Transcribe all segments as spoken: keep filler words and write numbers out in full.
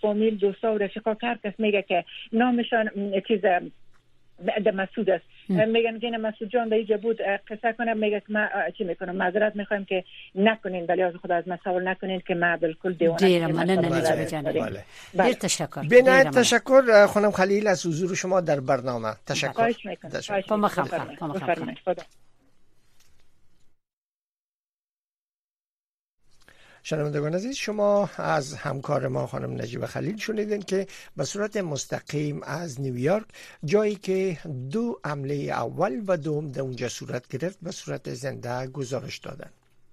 فامیل دوستا و رفیقا هر کس میگه که نامشان چیز د مسعود است، میگن که مسعود جان در اینجا بود قصه کنم، میگه که ما چی میکنم معذرت میخوایم که نکنین، ولی از خدا از من سوال نکنین که ما بالکل دیوانه دیرم من نه جانب. بله تشکر. بنایت تشکر خانم خلیل از حضور شما در برنامه. تشکر. خواهش میکنم. بفرمایید. شنوندگان عزیز، شما از همکار ما خانم نجیبه خلیل شنیدین که به صورت مستقیم از نیویورک، جایی که دو حمله اول و دوم در اونجا صورت گرفت، به صورت زنده گزارش دادن.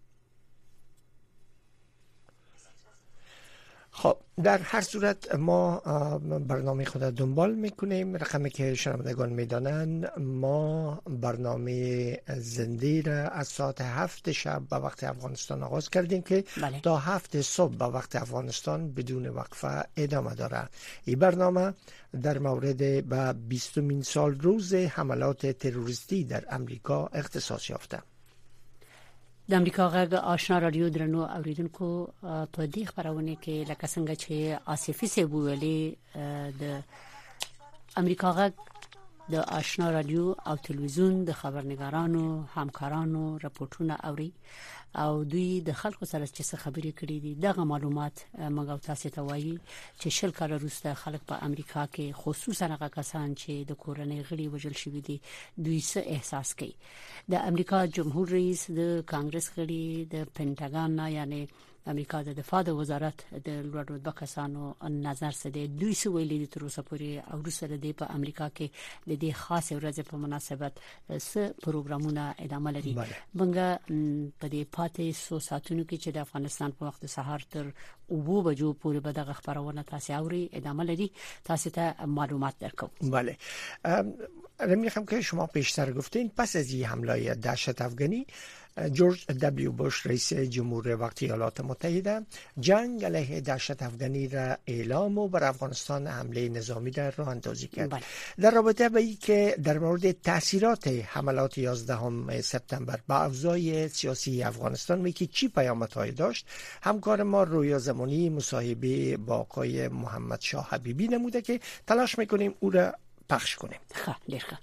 خب در هر صورت ما برنامه خود دنبال میکنیم. رقمی که شنوندگان میدانن، ما برنامه زنده را از ساعت هفت شب به وقت افغانستان آغاز کردیم که بله. تا هفت صبح به وقت افغانستان بدون وقفه ادامه داره. این برنامه در مورد به بیستمین سال روز حملات تروریستی در امریکا اختصاص یافته. د امریکا غږ آشنا رادیو درنو اوریدونکو، په دې خبرونه کې لکه څنګه چې آصفي سی ویلي د امریکا غږ د آشنا رادیو او تلویزیون د خبرنګارانو همکارانو راپورټونه اوري او دوی د خلکو سره چې خبرې کړې دي. دغه معلومات موږ تاسو ته وایي چې شل کال وروسته خلک په امریکا کې خصوصا هغه کسان چې د کورنۍ غړي وژل شوي دي دوی څه احساس کوي. د امریکا جمهور رئیس د کانګرس غړي د پینټاګان یعنی امریکا د دفاع د وزارت د لوړ رتبه کسانو نظر څه دی، دوی څه ویلي دي تر اوسه پورې او وروسته د په امریکا کې د دې خاص ورځ په مناسبت څه پروګرامونه ادامه لري. بنګه په دې پاتې سو ساتونو کې چې د افغانستان په وخت سهار تر اوو بجو پورې به دغه خبرونه تاسو اوري ادامه لري، تاسو ته معلومات درکو. بله رمیخم که شما پیشتر گفتین پس از این حمله دهشت افغانی، جورج دبلیو بوش رئیس جمهور وقت ایالات متحده جنگ علیه دهشت افغانی را اعلام و بر افغانستان حمله نظامی را راه اندازی کرد. بله. در رابطه با این که در مورد تاثیرات حملات یازدهم سپتامبر با اوضاع سیاسی افغانستان میگه چی پیامدهای داشت، همکار ما رویا زمانی مصاحبه با آقای محمد شاه حبیبی نموده که تلاش میکنیم او را پخش کنیم. خیلی خوب.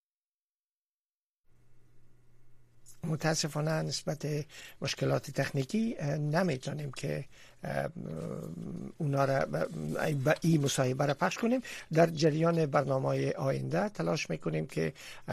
متاسفانه نسبت مشکلات تکنیکی نمیتونیم که اونا را با این مصاحبه را پخش کنیم. در جریان برنامه آینده تلاش میکنیم که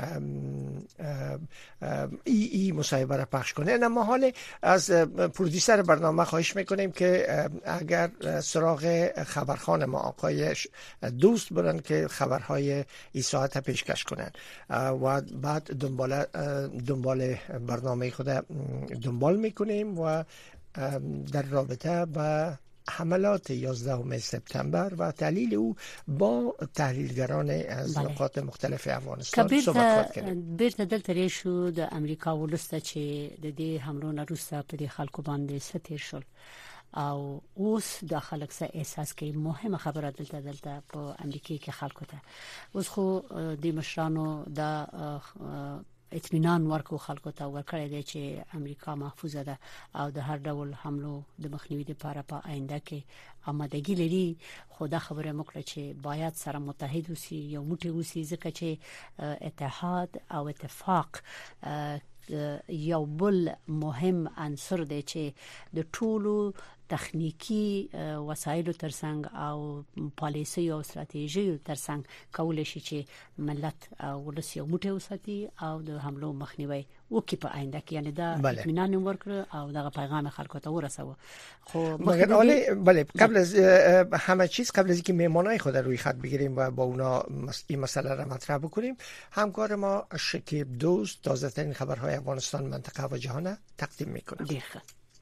این ای مصاحبه را پخش کنیم. اما حال از پرودیسر برنامه خواهش میکنیم که اگر سراغ خبرخان ما آقای دوست برن که خبرهای این ساعت پیشکش کنن و بعد دنبال دنبال برنامه خود دنبال میکنیم و در رابطه با حملات یازدهم سپتامبر و تحلیل او با تحلیلگران از بله. نقاط مختلف افغانستان صحبت کنیم. بیرته دلته شو د امریکا ولسته چې د دې حملو نه وروسته په دې خلکو باندې ستیر شول او اوس د خلک سره احساس کوي. مهمه خبره دلته دلته په امریکا کې خلکو ته اوس خو د مشرانو د اطمینان ورکو خلکو ته ورکړی دی چې امریکا محفوظه ده او د هر ډول حملو د مخنیوي لپاره په آینده کې آمادګي لري. خو دا خبره مکړه چې باید سره متحد اوسي، یو موټی اوسي، ځکه چې اتحاد او اتفاق یو بل مهم عنصر دی چې د ټولو تخنیکی وسایلو ترڅنګ او پالیسي او ستراتیژي ترڅنګ کولای شي چې ملت ولس یو موټی وساتي او د حملو مخنیوي وکړي په آینده کې. یعنی دا اطمینان ورکړه او دغه پیغام خلکو ته ورسوه. خو مگر آله بله قبل از همه چیز، قبل از اینکه مهمانای خود روی خط بگیریم و با اونا این مسئله را مطرح بکنیم، همکار ما شکیب دوست تازه ترین خبرهای افغانستان، منطقه و جهان تقدیم میکنه. دیخه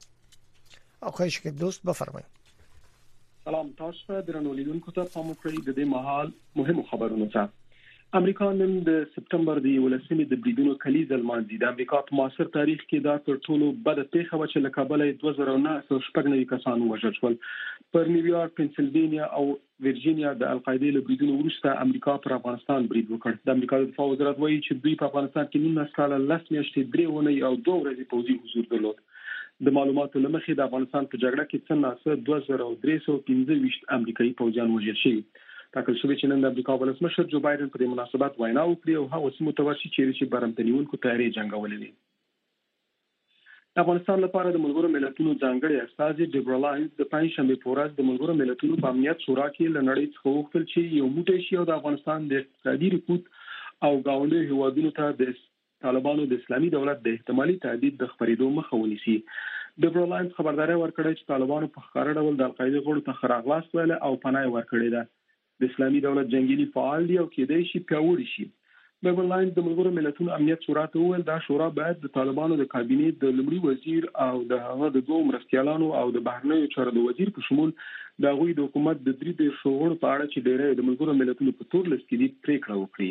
آقای شکیب دوست بفرمایید. سلام تاسو درنو لیدونکو ته پام وکړئ د دې مهال مهمو خبرونو ته. امریکا نن د سپتمبر د ولسمې د بریدونو کلیز المانځي. د امریکا په معاصر تاریخ کې دا تر ټولو بده پیښه و چې له کابل دوه زره نه شپږ نوي کسان وژل شول. پر نیویارک، پنسلوانیا او ورجینیا د القاعده له بریدونو وروسته امریکا پر افغانستان برید وکړ. د امریکا د دفاع وزارت وایي چې دوی په افغانستان کې نیم کال لس میاشتې درې ونې او دوه ورځې پوځي حضور درلود. د معلوماتو لمخې د افغانستان په جګړه کې څه ناسه دوه زره درې سوه پنځه ویشت امریکایي پوځیان وژل شوي. ټاکل شوی چې نن د امریکا ولسمشر جو بایدن په دې مناسبت وینا وکړي او هغه سیمو ته ورشي چې برمتنیونکو تیاری جنگولې دي. افغانستان لپاره د ملګرو ملتونو ځانګړي استازي ډیبرلاین د پنځشنبه په ورځ د ملګرو ملتونو په امنیت شورا کې لنړۍ څخه وغوښتل چې یو موټی شي او د افغانستان د اقتصادي رکود او گاونډي هیوادونو ته د طالبانو د اسلامي دولت د احتمالي تهدید د خبرېدو مخه ونیسي. ډیبرلاین خبرداري ورکړه چې طالبانو په ښکاره ډول د القاعده غړو ته خراغلاس ویل او پناه ورکړې ده. د اسلامي دولت جنگیالي فعال دي او کېدای شي پیاوړي شي. ډیبرلاین د ملګرو ملتونو امنیت شورا ته وویل دا شورا باید د طالبانو د کابینې د لومړي وزیر او د هغه د دوه مرستیالانو او د بهرنیو چارو د وزیر په شمول د غوي د حکومت د درې د شورا په اړه چې ډېری د ملګرو ملتونو په تور لست کې پریکړه وکړي.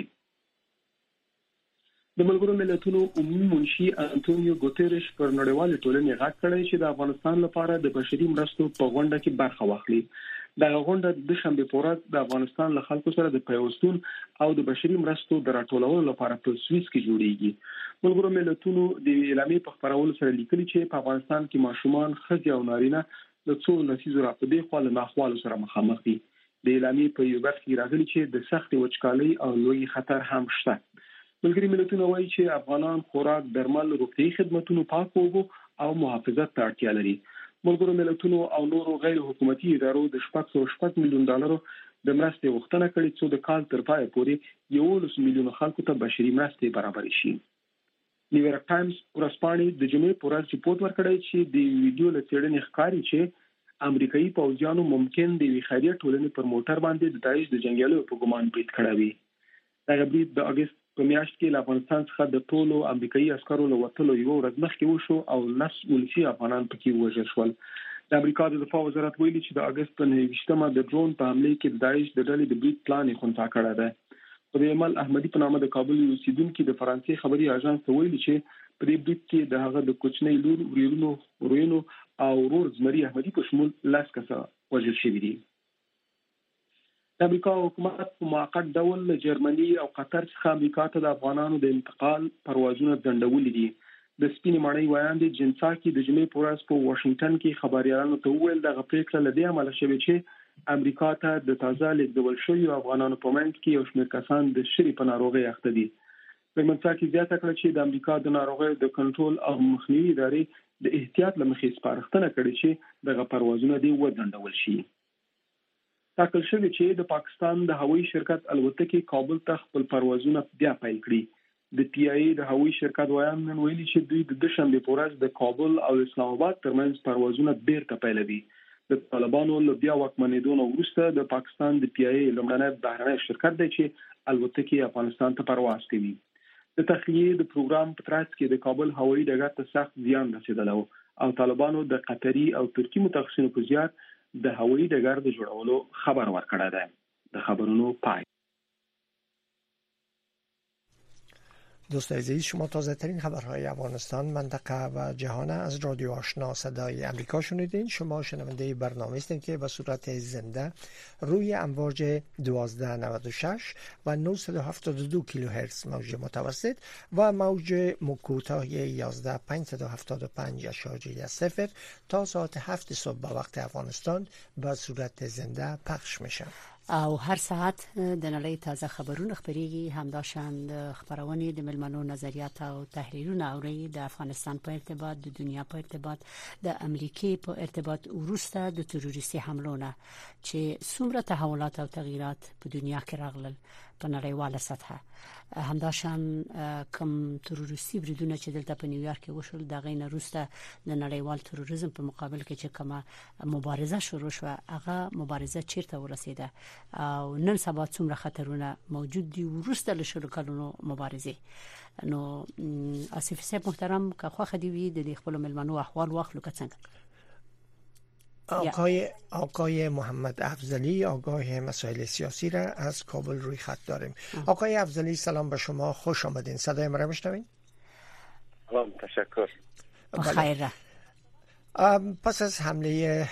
د ملګرو ملتونو عمومي منشي انټونیو ګوتيريش پر نړیوال ټولنې غږ کړی چې د افغانستان لپاره د بشري مرستو په غونډه کې برخه واخلي. دا غونډه د شنبه په ورځ د افغانستان له خلکو سره د پیوستون او د بشري مرستو د راټولولو لپاره په سویس کې جوړیږي. ملګرو ملتونو د اعلامیې په خبرولو سره لیکلي چې په افغانستان کې ماشومان، ښځې او نارینه د څو لسیزو راپدې خوا له ناخوالو سره مخامخ دي. د اعلامیې په یو برخه کې راغلي چې د سخت وچکالۍ او لوی خطر هم شته. ملګري ملتونه وایي چې افغانان خوراک، درمل، روغتیايي خدماتو، پاک اوبو او محافظت ته اړتیا لري. ملګرو ملتونو او نورو غیر حکومتي ادارو د شپږ سوه شپږ میلیون ډالرو د مرستې غوښتنه کړې چې د کال تر پای پورې یولس میلیون خلکو ته بشري مرستې برابر شي. نیویارک ټایمز ورځپاڼې د جمعې په ورځ ریپورت ورکړی چې د ویډیو له څېړنې ښکاري چې امریکایي پوځیانو ممکن د یوې خیریه ټولنې پر موټر باندې د داعش د جنګیالیو په ګمان برید کړی وي. دغه برید د اګست په میاشت کې له افغانستان څخه د ټولو امریکایي عسکرو له وتلو یو ورځ مخکې وشو او لس ولسي افغانان پکې وژل شول. د امریکا د دفاع وزارت ویلي چې د اګست په نهه ویشتمه د ډرون په حمله کې د داعش د ډلې د برید پلان یې خنثی کړی دی. خدای مل احمدي په نامه د کابل اوسیدونکو د فرانسې خبري اژانس ته ویلي چې په دې برید کې د هغه د کوچنۍ لور ورونو ورونو او ورور زمري احمدي په شمول لس کسه وژل شوي دي. د امریکا حکومت په موقت ډول جرمني او قطر څخه امریکا ته د افغانانو د انتقال پروازونه ځنډولي دي. د سپینې ماڼۍ ویاند جنساکي د جمعې په ورځ په واشنگټن کې خبريالانو ته وویل دغه پریکړه لدی عمل شوی چې امریکا ته د تازه لیږدول شویو افغانانو په منځ کې یو شمېر کسان د شری په ناروغي اخته دي. جنساکي زیاته کړه چې د امریکا د ناروغیو د کنټرول او مخنیوي ادارې د احتیاط لمخې سپارښتنه کړې چې دغه پروازونه دی وځنډول شي. ټاکل شوی چې د پاکستان د هوایي شرکت الوتکې کابل ته خپل پروازونه بیا پیل کړي. د پی آی ای د هوایي شرکت ویان نن ویلي چې دوی د دوشنبه په ورځ د کابل او اسلام آباد ترمنځ پروازونه بیرته پیلوي. د طالبانو له بیا واکمنېدو وروسته د پاکستان د پی آی ای لومړنی بهرنی شرکت دی چې الوتکې افغانستان ته پرواز کوي. د تخلیه د پروګرام په ترڅ کې د کابل هوایي ډګر ته سخت زیان رسیدلی او طالبانو د قطري او ترکی متخصصینو په زیات د هوایي ډګر د جوړولو خبر ورکړی دی. د خبرونو پای. دوستان عزیز، شما تازه ترین خبرهای افغانستان، منطقه و جهان از رادیو آشنا صدای امریکا شنیدین. شما شنونده برنامه هستید که به صورت زنده روی امواج دوازده نود و شش و نهصد و هفتاد و دو کیلوهرتز موج متوسط و موج کوتاه یازده هزار و پانصد و هفتاد و پنج اشاریه صفر تا ساعت هفت صبح به وقت افغانستان به صورت زنده پخش میشن. او هر ساعت د نړۍ تازه خبرونه خبريږي، همداشان خبرونه د ملمنو نظریات او تحلیلونه اوري د افغانستان په ارتباط، د دنیا په ارتباط، د امریکای په ارتباط ورسته د تروریستي حملونو چې څومره تحولات او تغییرات په دنیا کې راغلل په نړیواله سطحه. همداشان کوم تروریستي بریدونه چې دلته په نیویارک کې وشول د غین وروسته د نړیوال تروریزم په مقابل کې چې کومه مبارزه شروع شو، هغه مبارزه چیرته ورسیده او نن سبا څومره خطرونه موجود دي وروسته له شروع کولو مبارزه. نو آصف صاحب محترم که خو خدي وي د خپل ملمنو احوال واخلو که څنګه؟ آقای آقای محمد افضلی آگاه مسائل سیاسی را از کابل روی خط داریم. اه. آقای افضلی سلام به شما، خوش آمدین. صدای ما را میشنوین؟ سلام، تشکر. خیره. پس از حمله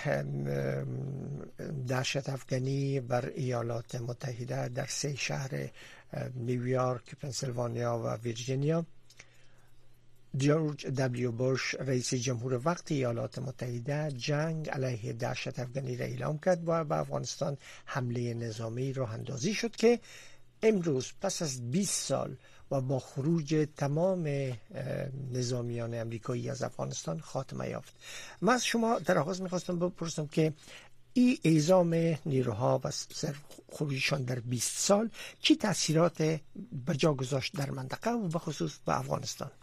دهشت افغانی بر ایالات متحده در سه شهر نیویورک، پنسیلوانیا و ویرجینیا، جورج دبلیو بوش رئیس جمهور وقت ایالات متحده جنگ علیه دهشت افغانی را اعلام کرد و به افغانستان حمله نظامی راه اندازی شد که امروز پس از بیست سال و با خروج تمام نظامیان امریکایی از افغانستان خاتمه یافت. من از شما در آغاز میخواستم بپرسم که این اعزام نیروها و خروجشان در بیست سال چی تأثیرات به جا گذاشت در منطقه و به خصوص به افغانستان؟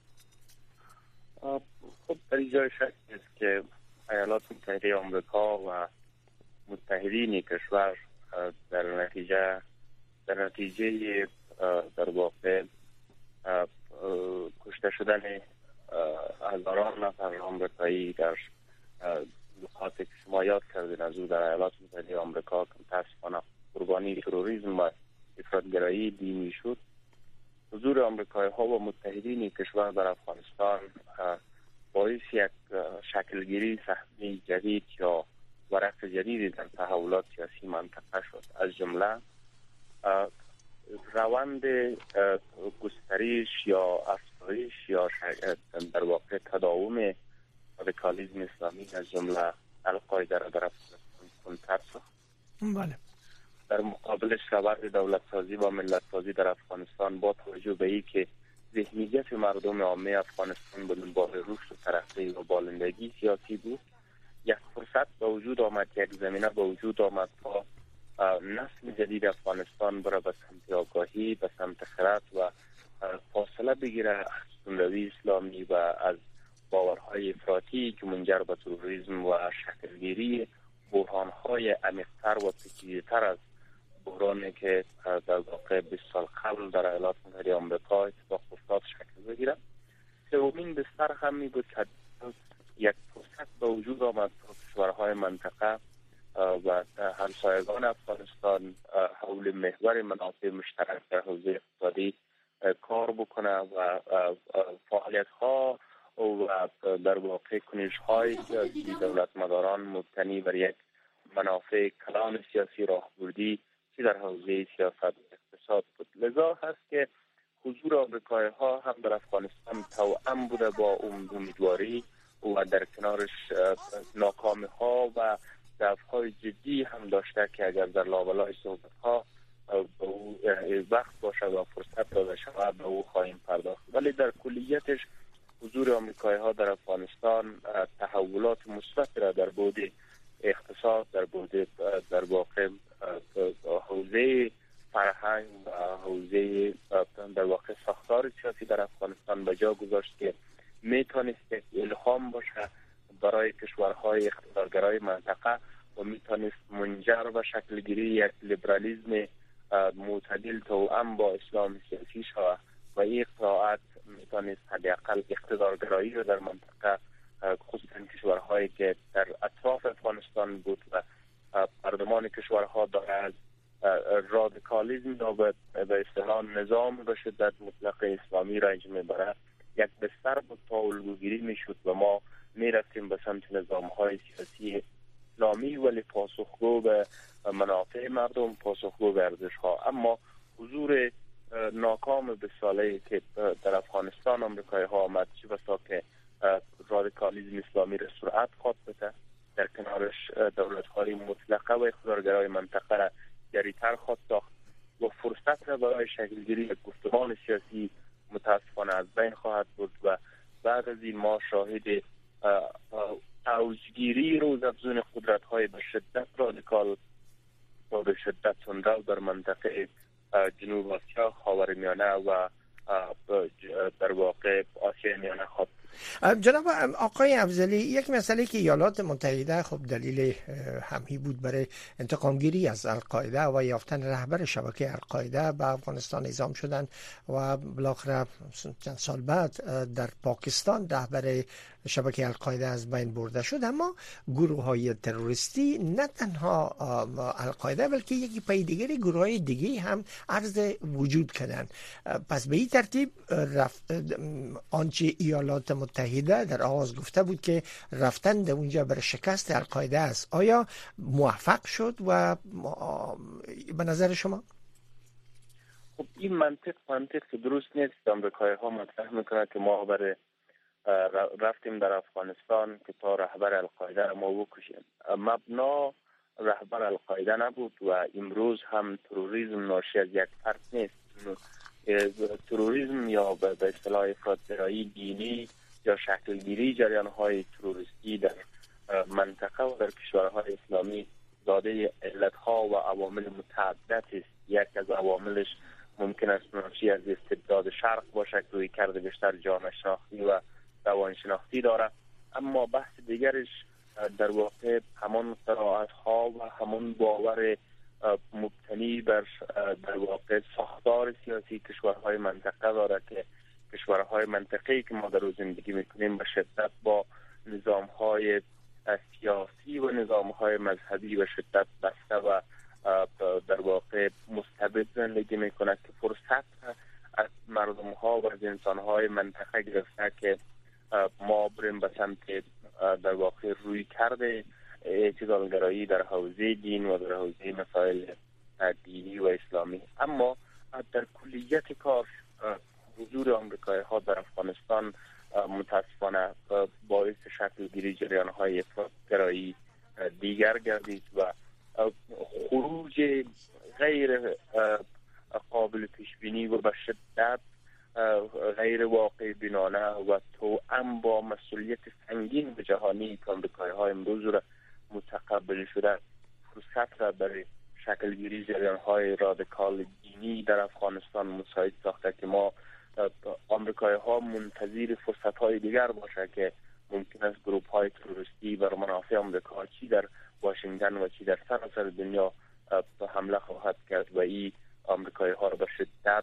خب در جای شک است که ایالات متحده آمریکا و متحدین کشور در نتیجه در نتیجه در واقع کشته شدن هزاران نفر آمریکایی در نقاط که شما یاد کردین از او در ایالات متحده آمریکا که متاسفانه قربانی تروریسم و افراطگرایی دینی شد، حضور آمریکایی ها و متحدین کشور در افغانستان باعث یک شکلگیری سهمی جدید یا ورق جدیدی در تحولات سیاسی منطقه شد. از جمله روند گسترش یا افزایش یا در واقع تداوم رادیکالیسم اسلامی از جمله القاعده را در افغانستان کنتر ساخت. بله. در مقابلش روند دولت سازی و ملت سازی در افغانستان با توجه به این که ذهنیت مردم عامه افغانستان به دنبال رشد و ترقی و بالندگی سیاسی بود، یک فرصت به وجود آمد، یک زمینه به وجود آمد تا نسل جدید افغانستان برای به سمت آگاهی، به سمت خرد و فاصله بگیره از سنروی اسلامی و از باورهای افراطی که منجر به تروریسم و شکلگیری بحرانهای عمیق‌تر و پیچیده‌تر از بحرانی که در واقع بیست سال قبل در ایالات متحده آمریکا اتفاق افتاد شکل بگیره. سومین بستر هم می بود که یک فرصت به وجود آمد تا کشورهای منطقه و همسایگان افغانستان حول محور منافع مشترک در حوزه اقتصادی کار بکنه و فعالیت‌ها و در واقع کنش‌های سیاسی دولت مداران مبتنی بر یک منافع کلان سیاسی راهبردی که در حوزه سیاست و اقتصاد بود. لذا هست که حضور آمریکایی ها هم در افغانستان توأم بوده با امیدواری و در کنارش ناکامی ها و ضعف های جدی هم داشته که اگر در لابلای صحبت ها به او وقت باشه و فرصت داده شود به او خواهیم پرداخت. ولی در کلیتش حضور آمریکایی ها در افغانستان تحولات مثبت را در بعد اقتصاد، در بعد در واقع حوزه فرهنگ و حوزه در واقع ساختار سیاسی در افغانستان به جا گذاشت که میتونست یک الهام باشه برای کشورهای اقتدارگرای منطقه و میتونست منجر به شکلگیری یک لیبرالیسم معتدل توأم با اسلام سیاسی شود و این قرائت میتونست حداقل اقتدارگرایی رو در منطقه خصوصا کشورهایی که در اطراف افغانستان بود و مردمان کشورها داره از رادیکالیسم یا به اصطلاح نظام به شدت مطلق اسلامی رنج میبره یک بستر بود تا الگوگیری میشد و ما میرفتیم به سمت نظامهای سیاسی اسلامی ولی پاسخگو به منافع مردم، پاسخگو به ارزش‌ها. اما حضور ناکام به ساله که در افغانستان آمریکایی ها آمد چه بسا که رادیکالیسم اسلامی را سرعت خواد بده، در کنارش دولت‌های مطلقه و اقتدارگرای منطقه را جری‌تر خواهد ساخت و فرصت را برای شکلگیری یک گفتمان سیاسی متاسفانه از بین خواهد بود و بعد از این ما شاهد اوجگیری روزافزون قدرت‌های به شدت رادیکال و به شدت تندرو در منطقه جنوب آسیا، خاورمیانه و در واقع آسیا میانه خواهد. جناب آقای افضلی، یک مسئله که ایالات متحده خب دلیل همی بود برای انتقامگیری از القاعده و یافتن رهبر شبکه القاعده به افغانستان اعزام شدن و بالاخره چند سال بعد در پاکستان رهبر شبکه القاعده از بین برده شد. اما گروه های تروریستی نه تنها القاعده بلکه یکی پی دیگری گروه های دیگه هم عرض وجود کردن. پس به این ترتیب رفت آنچه ایالات متحده در آغاز گفته بود که رفتن در اونجا برای شکست القاعده است، آیا موفق شد و به نظر شما؟ خب این منطق منطق درست نیست. آمریکایی ها مطرح میکنه که ما برای رفتیم در افغانستان که تا رهبر القاعده را ما بکشیم. مبنا رهبر القاعده نبود و امروز هم تروریسم ناشی از یک فرد نیست. تروریسم یا به اصطلاح افراط‌گرایی دینی یا شکلگیری جریان‌های تروریستی در منطقه و در کشورهای اسلامی داده علتها و عوامل متعدد است. یک از عواملش ممکن است ناشی از استبداد شرق باشه که روی کرده بیشتر جامعه شناختی و روان شناختی داره، اما بحث دیگرش در واقع همان قرائت ها و همان باور مبتنی بر در واقع ساختار سیاسی کشورهای منطقه داره که کشورهای منطقه‌ای که ما در روز زندگی میکنیم به شدت با نظامهای سیاسی و نظامهای مذهبی به شدت بسته و در واقع مستبد زندگی میکنه که فرصت از مردم ها و از انسان های منطقه گرفته که ما بریم به سمت در واقع روی کرده اعتدالگرایی در حوزه دین و در حوزه مسائل دینی و اسلامی. اما در کلیت کار حضور آمریکایی ها در افغانستان متاسفانه باعث شکل گیری جریان های افراط‌گرایی دیگر گردید و خروج غیر قابل پیش بینی و به شدت غیر واقع بینانه و توأم با مسئولیت سنگین به جهانی که آمریکایی ها امروز را متقبل شده فرصت را برای شکل گیری جریان های رادیکال دینی در افغانستان مساعد ساخته که ما آمریکایی ها منتظر فرصت های دیگر باشه که ممکن است گروپ های تروریستی بر منافع آمریکا چی در واشنگتن و چی در سراسر دنیا حمله خواهد کرد و این آمریکایی ها را به شدت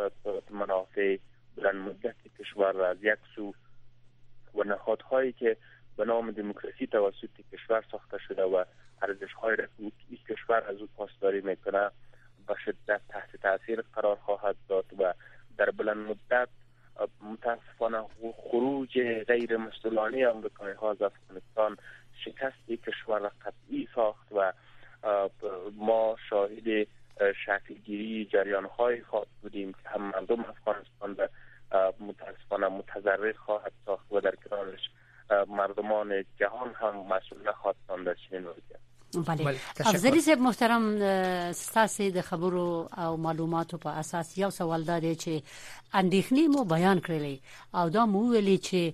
منافع بلند مدت کشور را از یک سو و نهادهایی که به نام دموکراسی توسط کشور ساخته شده و ارزش‌های را که این کشور از او پاسداری میکنه به شدت تحت تاثیر قرار خواهد داد و در بلند مدت متاسفانه خروج غیر مسئولانه آمریکایی ها از افغانستان شکست کشور را قطعی ساخت و ما شاهد شکلگیری جریان‌های خاص بودیم که هم مردم افغانستان را متاسفانه متضرر خواهد ساخت و در کنارش مردمان جهان هم مسئول نخواهد ساخت در چنین وضعیت. بله افضلی صاحب محترم ستاسو د خبرو او معلوماتو په اساس یو سوال دی چې اندېښنې مو بیان کړلې او دا مو ویلي چې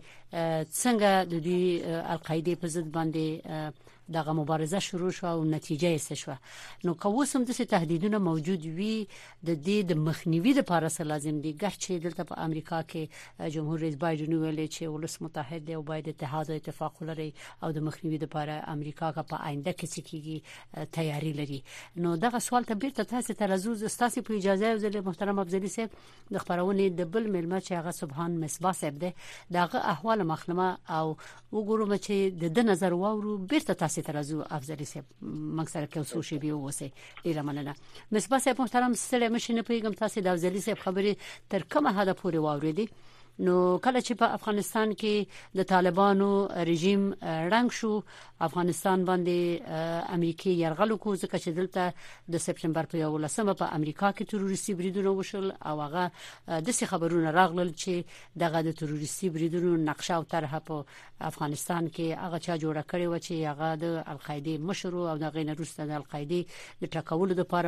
څنګه د دې القاعده په ضد باندې دغه مبارزه شروع شو او نتیجه یې څه شو. نو کوم د تهدیدونه موجود وي د دې د مخنیوي لپاره څه لازم دي؟ ګرچې دلته په امریکا کې جمهور رئیس بایدن ویلي چې ولس متحد دی او باید اتحاد او اتفاق ولري او د مخنیوي لپاره امریکا کا په آینده کې څه کیږي تیاری لري. نو دغه سوال ته بیرته تاسو ته راځو. ستاسو په اجازه وزل محترم افضلی صاحب د خبرونه د بل ملما چې هغه سبحان مصباح صاحب دی دغه احوال مخنمه او وګورم چې د نظر واورو بیرته تاسو ته راځو. افضلی صاحب مکسره کې اوسو شی به وسه ډیره مننه. مصباح صاحب محترم ستړي مشنه پیغام تاسو د افضلی صاحب خبرې تر کومه حد پورې واوریدي؟ نو کله چې په افغانستان کې د طالبانو رژیم رنګ شو افغانستان باندې امریکای يرغل کو ځکه چې دلته د سپټمبر په یولسمه په امریکا کې تروریستي بریدونه وشول او هغه د څه خبرونه راغلل چې دغه د تروریستي بریدونو نقشه او طرحه په افغانستان کې هغه چا جوړ کړی و چې هغه د القاعده مشرو او دغه نه روسته د القاعده د ټاکولو لپاره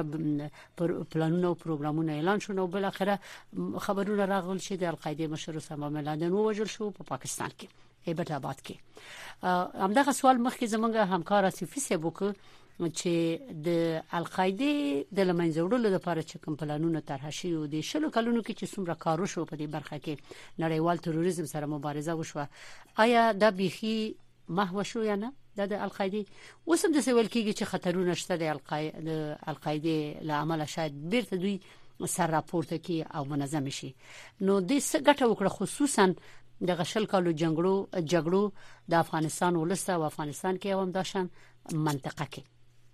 پلانونه او پروګرامونه اعلان شول او بل اخره خبرونه راغلل چې د القاعده مشر اسامه لادن ووژل شو په پاکستان کې ایبټ آباد کې. همدغه سوال مخکې زمونږ همکار اسفي سبوک چې د القاعده د لمنځوړلو لپاره چې کوم پلانونه طرح شي او د شلو کلونو کې چې څومره کارو شو په دې برخه کې نړیوال تروریزم سره مبارزه وشوه آیا دا بيخي محو شو یا نه؟ د القاعده اوس هم د سوال کېږي چې خطرونه شته د القاعده القاعده لامل شاید بیرته دوی سر راپورته کی او منظم شي. نو د څه ګټه وکړه خصوصا د غشل کالو جنگړو جګړو د افغانستان ولسته او افغانستان کې هم داشن منطقه کې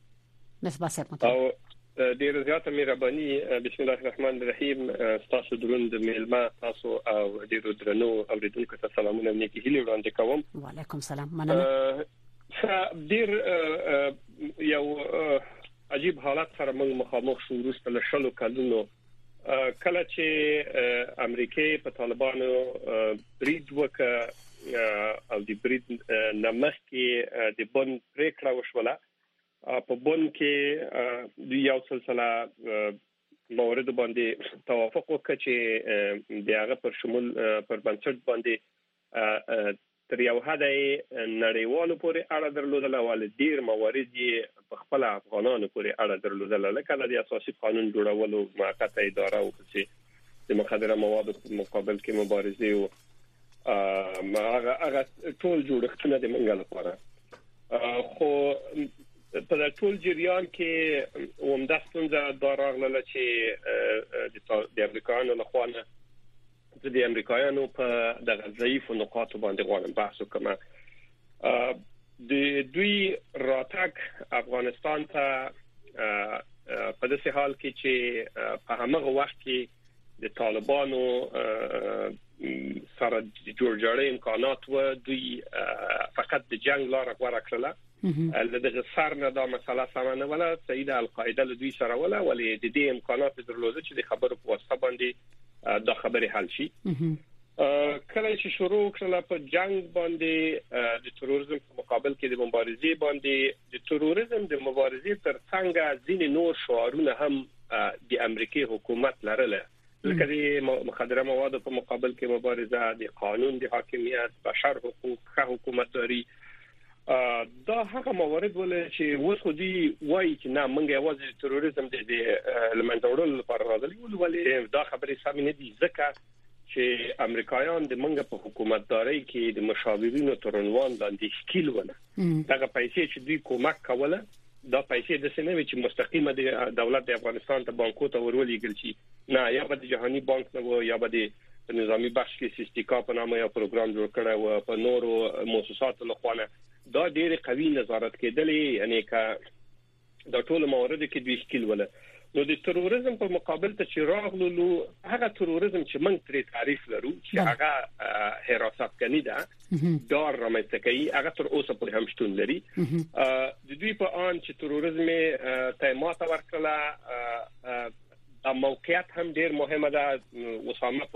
مثبت او ډیر زیاته مهرباني. بسم الله الرحمن الرحیم. تاسو دروند میلمه تاسو او ډیر درنو اوریدونکو ته سلامونه نیکی هیله وړاندې کوم. وعلیکم السلام. مننه. ډیر یو عجیب حالت سره موږ مخامخ شو وروسته له شلو کلونو کله چې امریکای په طالبانو برید وکړ او د برید نمخ کې د بن پریکړه وشوله په بن کې د یو سلسله موارد باندې توافق وکړ چې د هغه پر شمول پر بنسټ باندې تر یو حد نړیوالو پورې اړه درلودله ول ډیر موارد په خپل افغانانو پورې اړه درلودله لکه د اساسي قانون جوړولو موقته اداره او چې د مخدره موادو په مقابل کې مبارزه او ما هغه ټول جوړښتونه د منګل لپاره خو په ټول جریان کې ومداستونځه دراغله چې د امریکایانو له خوا نه د امریکایانو په دغه ضعیف نقاط باندې غواړم بحث وکم د دوی راتګ افغانستان ته په داسې حال کې چې په هغه وخت کې د طالبانو سره د جوړجاړي امکانات و دوی فقط د جنگ لار غوړه کړله لدغه سرنه دا مسله سمانه ولا سید القاعده له دوی سره ولا ولې د دې امکانات درلوده چې د خبرو په واسطه باندې دا خبره حل شي کله چې شروع کړل په جنگ باندې د تروریزم په مقابل کې د مبارزې باندې د تروریزم د مبارزې تر څنګه ځینې نور شعارونه هم د امریکای حکومت لرله لکه د مخدره موادو په مقابل کې مبارزه د قانون د حاکمیت بشر حقوق حکومتداري دا هغه موارد ولې چې اوس خو دی وایي چې نه موږ یوازې تروریزم د لمنځوړل لپاره راغلي ولې دا خبرې سم نه دي ځکه چې امریکایان د موږ په حکومتداري کې د مشاورینو ترنوان لاندې ښکیل ول دغه پیسې چې دوی کومک کوله دا پیسې د سینوي چې مستقیمه د دولت د افغانستان ته بانکو ته ورولېږل شي نه یا به د جهاني بانک نه یا به د نظامی بخش کې سیستیکا په نامه یو پروګرام جوړ کړی و په نورو مؤسساتو له خوا دا ډېر قوي نظارت کېدلې یعنی که دا ټول موارد کې دوی ښکیل ول نو د تروریزم په مقابل ته چې راغلو هغه تروریزم چې موږ ترې تعریف لرو چې هغه حراست کني ده دا رامنځته کوي هغه تر اوسه پورې هم شتون لري د دوی په ان چې تروریزم ته ماته ورکړه د موقعیت هم ډیر مهمه ده وسامه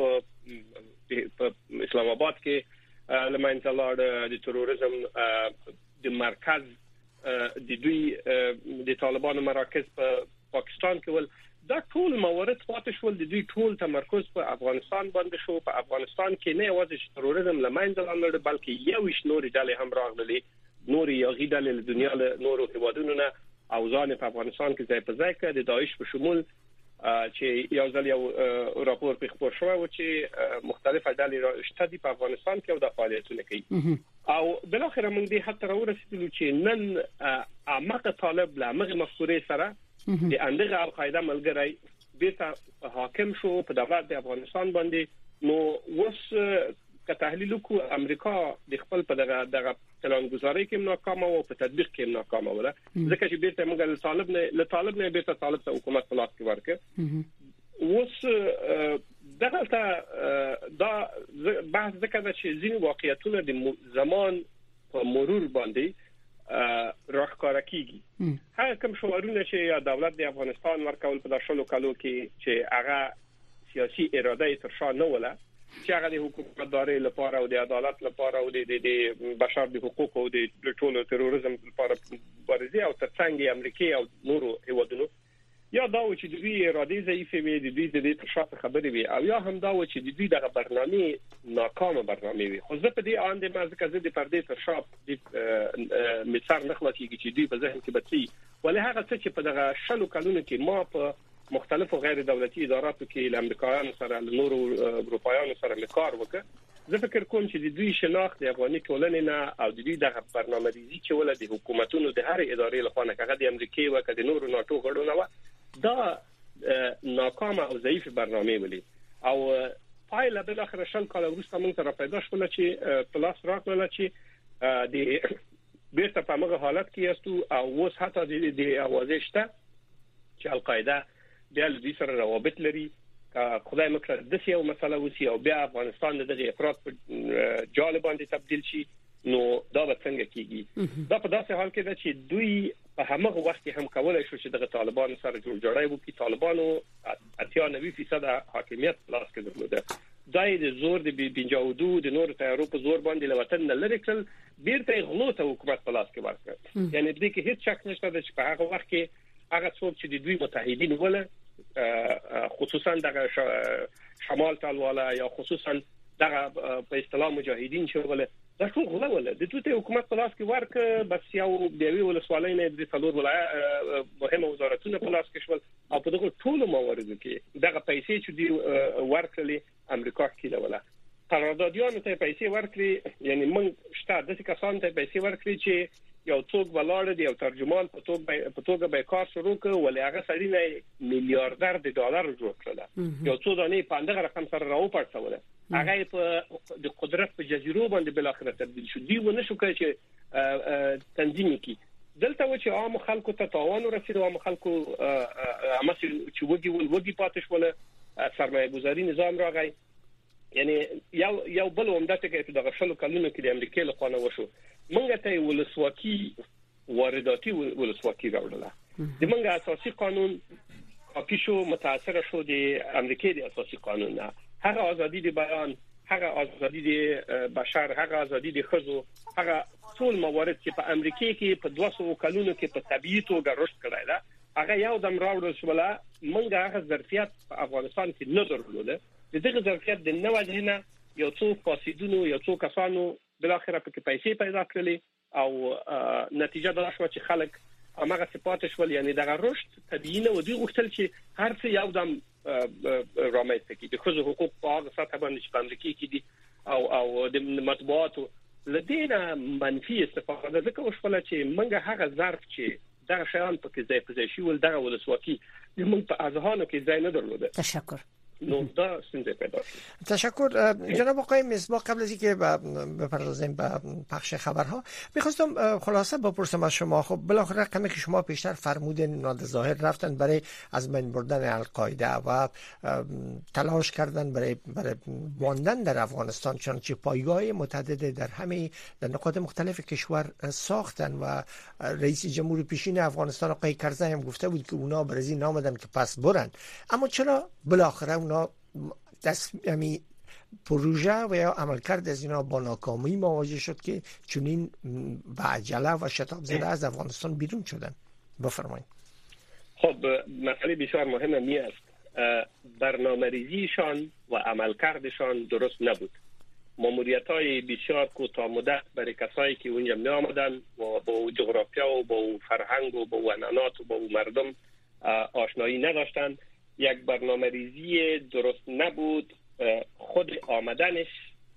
په اسلام آباد کې لمنځه لاړ د تروریزم د مرکز د دوی د طالبانو مراکز په پاکستان کې ول دا ټول موارد پاتې شول د دوی ټول تمرکز په افغانستان باندې شو په افغانستان کې نه یوازې تروریزم لمنځه لاړ بلکې یو شنوري ډلې هم راغلي نوري یغي ډلې د دنیا له نورو هیوادونو نه او ځان په افغانستان کې ځای په ځای کې د داعش په شمول چې یو ځل یو راپور په خبر شو او چې مختلفه ډلې شته په افغانستان کې او د فعالیتونه کوي او بل اخر موږ دې حتی راورسېدلو چې نن عمق طالب له مغه مفکورې سره د اندغه القاعده ملګری بیرته حاکم شو په دولت د افغانستان باندې نو وس که تحلیل کو امریکا د خپل په دغه دغه پلانګذاري کې ناکامه او په تطبیق کې ناکامه وله ځکه چې بیرته موږ له طالب نه له طالب نه بیرته طالب ته حکومت په لاس کې ورکړ وس دغه ته دا بحث ځکه چې ځینې واقعیتونه د زمان په مرور باندې راخکاره کیږي هغه کوم شعارونه چې دولت د افغانستان ورکول په داشلو کالو کې چې هغه سیاسي اراده تر شا نه وله چې هغه د حکومتداري لپاره او د عدالت لپاره او د بشر د حقوقو او د ټولو تروریزم لپاره مبارزه او ترڅنګ امریکای او نورو هیوادونو یا دا و چې د دوی اراده ضعیفه وي د دوی د تشخص خبرې وي او یا هم دا و چې د دوی دغه برنامه ناکامه برنامه وي خو زه په دې اند مازه د پردې تر شاپ د مثال نخلاصيږي چې دوی په ذهن کې بچي ولې هغه څه چې په دغه شلو کلونو کې ما په مختلفو غیر دولتي اداراتو کې له امریکایانو سره له نورو اروپایانو سره کار وکړ زه فکر کوم چې د دوی شناخت د افغاني ټولنې نه او د دوی دغه برنامه‌ریزي چې ول د حکومتونو د هر ادارې لخوا نه هغه د امریکای او د نورو ناتو غړو نه دا ناکامه او ضعیف برنامه ولې او پایله بل اخر شل کال وروسته موږ سره پیدا شول چې پلاس راکړل چې د بیرته په هغه حالت کې یاستو او اوس حتی د اوازې شته چې القاعده بیا د دې سره روابط لري خدای مکړه د سیاسي مسله وسی او بیا افغانستان دغه افراط په جالب باندې تبديل شي نو دا به څنګه کیږي دا په داسې حال کې ده چې دوی په همغه وخت هم کولای شو چې د طالبان سره جوړ جوړای وکړي. طالبانو اتیا نوي فیصد حاکمیت لاس کې درلوده. دای د زور د پنځه او دوه د نور تیارو په زور باندې لوطن نه لري کړل، بیرته غلو ته حکومت په لاس کې ورکړ. یعنی دې کې هیڅ شک نشته چې په هغه وخت کې هغه څوک چې د دوی متحدین ول خصوصا د شمال طالواله یا خصوصا دغه په اصطلاح مجاهدین چې ول دا ټول غلا ول د دوی حکومت په لاس کې ورک، بس یو دیوی ولسوالۍ نه د څلور ولایت مهمه وزارتونه په لاس کې شول او په دغه ټولو مواردو کې دغه پیسې چې دی ورکړلې امریکا کې لوله. قراردادیانو ته پیسې ورکړي، یعنی موږ شته د کسان ته پیسې ورکړي چې یو څوک ولاړ دی او ترجمان په توګه په توګه به کار شروع کړ، ولې هغه سړی نه میلیارډر د ډالر جوړ کړل. یو څو دانې په اندغه رقم سره راو پړسول، هغه په د قدرت په جزیرو باندې بل اخر تبدیل شو. دی ونه شو کوي چې تنظیم کی دلته و چې عام خلکو ته تاوان ورسید، عام خلکو امثل چې وګي ول وګي پاتې شول، سرمایه گذاری نظام راغی. یعنی یو یو بل عمده ته کې د غشلو کلونو کې د امریکا له خوا نه وشو. منګه ته ولسواکي وارداتي ولسواکي راوړله. د منګه اساسي قانون کاپی شو، متاثر شو د امریکا د اساسي قانون نه. هغه ازادي د بیان، هغه ازادي د بشر، هغه ازادي د خزو، هغه ټول موارد چې په امریکا کې په دوه سوه کلونو کې په طبيعي توګه رشد کړی دا، هغه یو دم راوړل شو. ولا منګه هغه ظرفیت په افغانستان کې نه درلوده. دغه ظرفیت د نو وجهنه یو څو فاسدونو یو څو کسانو بل اخره په کې پیسې پیدا کړلې او نتیجه دا شو چې خلک هغه صفات شول. یعنی دغه رشد طبيعي نه و. دوی غوښتل چې هر څه یو دم رامنځته کړي. د خزو حقوق په هغه سطح باندې چې په امریکا کې دي او او د مطبوعاتو لدينا منفي استفاده ځکه وشول چې منګه هغه ظرف چې دغه شیان په کې ځای په ځای شي ول دغه ولسواکي موږ په اذهانو کې ځای نه درلوده. تشکر. نو دا سنده پیدا شد. تشکر جناب آقای مصباح. قبل از اینکه بپردازیم به پخش خبرها میخواستم خلاصه بپرسم از شما. خب بالاخره رقمی که شما پیشتر فرمودین نادظاهر رفتن برای از بین بردن القاعده و تلاش کردن برای برای ماندن در افغانستان، چنانچه پایگاه متعدد در همه در نقاط مختلف کشور ساختن و رئیس جمهور پیشین افغانستان آقای کرزی هم گفته بود که اونا برای نامدن که پس برن. اما چرا بالاخره اونا دست پروژه و یا عملکرد از اینا با ناکامی مواجه شد که چنین با عجله و شتاب زده از افغانستان بیرون شدن؟ بفرمایید. خب مسئله بسیار مهمه می است. برنامه‌ریزیشان و عملکردشان درست نبود. ماموریت‌های بسیار کوتاه مدت برای کسایی که اونجا می آمدن و با جغرافیا و با فرهنگ و با عنعنات و با مردم آشنایی نداشتند. یک برنامه ریزی درست نبود. خود آمدنش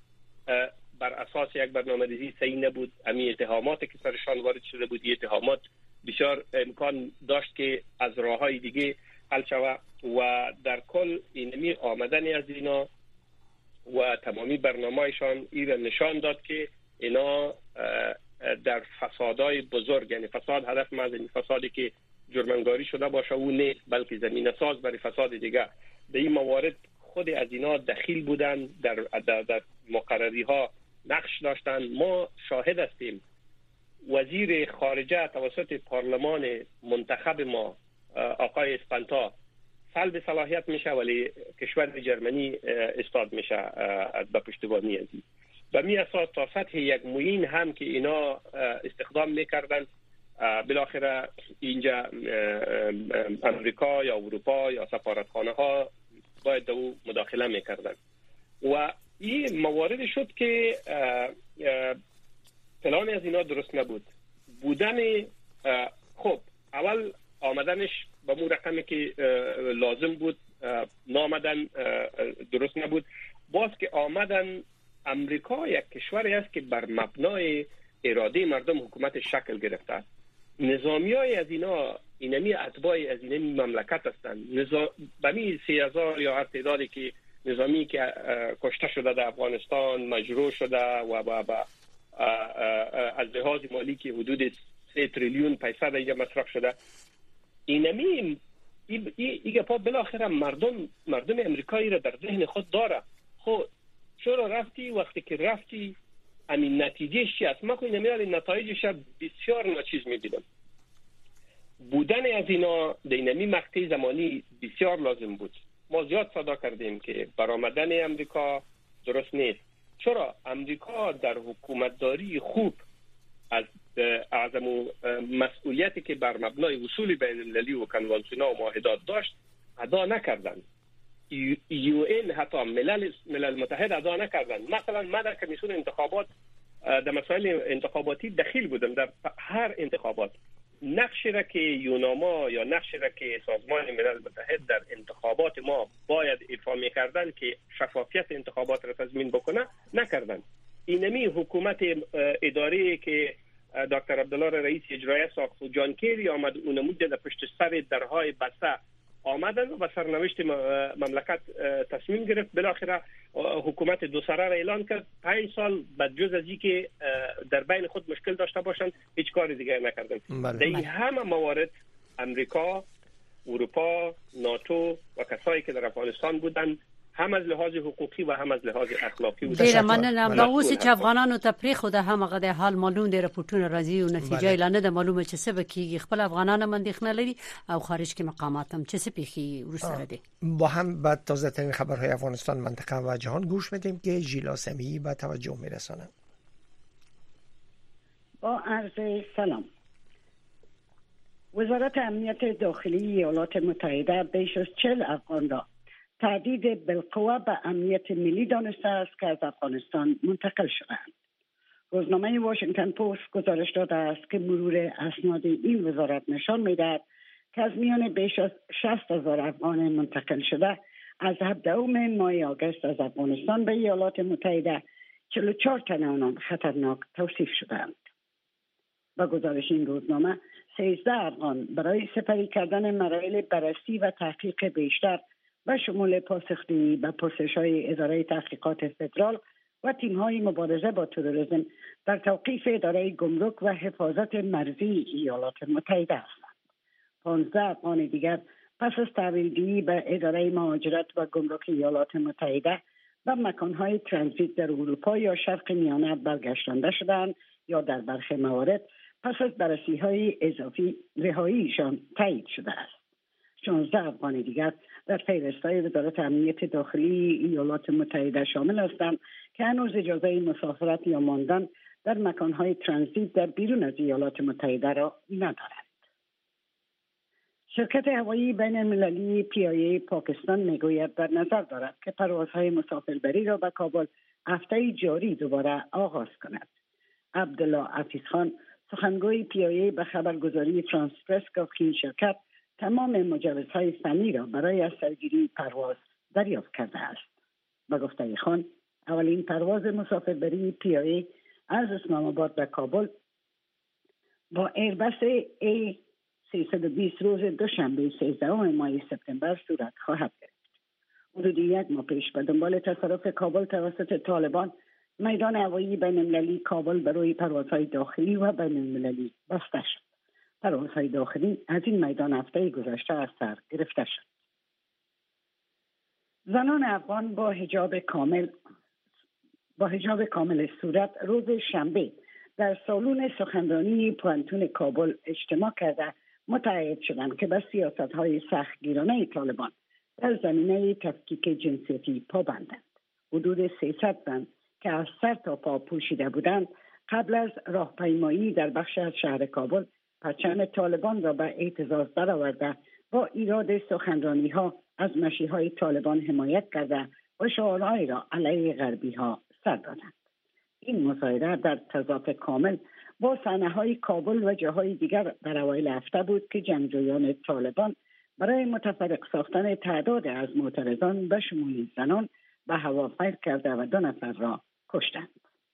بر اساس یک برنامه ریزی صحیح نبود. امی اتهاماتی که سرشان وارد شده بود، اتهامات بسیار امکان داشت که از راههای دیگه حل شود و در کل اینمی آمدن از اینا و تمامی برنامه‌شان این نشان داد که اینا در فسادهای بزرگ، یعنی فساد هدف از این فسادی که جرمنگاری شده باشه او نه، بلکه زمینه ساز برای فساد دیگه. به این موارد خود از اینا دخیل بودن، در در, در مقرری ها نقش داشتن. ما شاهد هستیم وزیر خارجه توسط پارلمان منتخب ما آقای اسپانتا سلب صلاحیت میشه ولی کشور جرمنی استاد میشه به پشتیبانی از این. به می اساس تا سطح یک معین هم که اینا استخدام میکردن، بالاخره اینجا امریکا یا اروپا یا سفارتخانه ها باید دو مداخله میکردن و این موارد شد که پلان از اینا درست نبود. بودن خب اول آمدنش با مو رقمی که لازم بود، نامدن درست نبود. باز که آمدن، امریکا یک کشوری است که بر مبنای اراده مردم حکومت شکل گرفته. نظامی های از اینا اینمی اتباع از اینمی مملکت هستند. نظام بمی سی هزار یا هر تعدادی که نظامی که کشته شده در افغانستان، مجروح شده و با, با از لحاظ مالی که حدود سه تریلیون پیسه دیگه مصرف شده، اینمی ای ایگه پا بالاخره مردم مردم امریکایی را در ذهن خود داره. خب چرا رفتی؟ وقتی که رفتی همین نتیجه چی است؟ ما که اینمی نتایجش بسیار ناچیز می‌بینم. بودن از اینا در این مقطع زمانی بسیار لازم بود. ما زیاد صدا کردیم که برآمدن امریکا درست نیست. چرا؟ امریکا در حکومتداری خوب از اعظم مسئولیتی که بر مبنای اصول بین المللی و کنوانسیون‌ها و معاهدات داشت ادا نکردند. یو این حتی ملل ملل متحد ادا نکردند. مثلا من در کمیسیون انتخابات در مسائل انتخاباتی دخیل بودم در هر انتخابات. نقشی را که یوناما یا نقشی را که سازمان ملل متحد در انتخابات ما باید ایفا می‌کردند که شفافیت انتخابات را تضمین بکنه نکردند. اینمی حکومت اداری که دکتر عبدالله رئیس اجرایی ساخت و جان کیری آمد اونمود در پشت سر درهای بسته آمدن و به سرنوشت مملکت تصمیم گرفت. بالاخره حکومت دو سره را اعلان کرد. پنج سال بعد جز از این که در بین خود مشکل داشته باشند هیچ کار دیگه نکردن. در این همه موارد امریکا، اروپا، ناتو و کسایی که در افغانستان بودند هم از لحاظ حقوقی و هم از لحاظ اخلاقی و ډیره مننه. دا اوس چې افغانانو ته پرې خو د همغه د حال معلوم دی رپورټونه راځي او نتیجه اعلان نه معلومه چې څه بکیږي. خپل افغانان هم اندېښنه لري او خارج کې مقامات هم چې څه پیخي ورسره دي. با هم بعد تازه ترین خبرهای افغانستان، منطقه و جهان گوش میدیم که ژیلا سمیعی به توجه میرسانند. با عرض سلام. وزارت امنیت داخلی ایالات متحده بیش از چهل افغان را تهدید بالقوه به امنیت ملی دانسته است که از افغانستان منتقل شدند. روزنامه واشنگتن پست گزارش داده است که مرور اسناد این وزارت نشان می‌دهد که از میان بیش از شصت هزار افغان منتقل شده از هفدهم ماه آگوست از افغانستان به ایالات متحده چهل و چهار تن آنان خطرناک توصیف شدند. با گزارش این روزنامه سیزده افغان برای سپری کردن مراحل بررسی و تحقیق بیشتر و شمول پاسخگویی به پرسش‌های اداره تحقیقات فدرال و تیم‌های مبارزه با تروریسم در توقیف اداره گمرک و حفاظت مرزی ایالات متحده هستند. پانزده افغان دیگر پس از تحویل‌دهی به اداره مهاجرت و گمرک ایالات متحده و مکان‌های ترانزیت در اروپا یا شرق میانه برگشتانده شدند یا در برخی موارد پس از بررسی‌های اضافی رهاییشان تایید شده است. شانزده افغان دیگر در فهرست‌های وزارت امنیت داخلی ایالات متحده شامل هستند که هنوز اجازه مسافرت یا ماندن در مکان‌های ترانزیت در بیرون از ایالات متحده را ندارند. شرکت هوایی بین المللی پی آی ای پاکستان میگوید در نظر دارد که پروازهای مسافربری را به کابل هفته جاری دوباره آغاز کند. عبدالله عفیزخان سخنگوی پی آی ای به خبرگزاری فرانس پرس گفت که این شرکت تمام مجوزهای فنی را برای از سرگیری پرواز دریافت کرده است. به گفته خان اولین پرواز مسافربری پی آی ای از اسلام آباد به کابل با ایربس ای سیصد و بیست روز دوشنبه سیزدهم ماه سپتامبر صورت خواهد گرفت. حدود یک ماه پیش به دنبال تصرف کابل توسط طالبان میدان هوایی بین المللی کابل برای پروازهای داخلی و بین المللی بسته شد. پروازهای داخلی از این میدان هفته گذشته از سر گرفته شد. زنان افغان با حجاب کامل با حجاب کامل صورت روز شنبه در سالن سخنرانی پوانتون کابل اجتماع کرده متعهد شدند که به سیاست‌های سختگیرانه طالبان در زمینه تفکیک جنسیتی پابندند. حدود سیصد زن که از سر تا پا پوشیده بودند قبل از راهپیمایی در بخش از شهر کابل پرچم طالبان را به اعتزاز درآورده با ایراد سخنرانی‌ها از مشیهای طالبان حمایت کرده و شعارهایی را علیه غربی‌ها سر دادند. این مظاهره در تضاد کامل با صحنه‌های کابل و جاهای دیگر در اوایل هفته بود که جنگجویان طالبان برای متفرق ساختن تعداد از معترضان به شمول زنان به هوا فیر کرده و دو نفر را کشتند.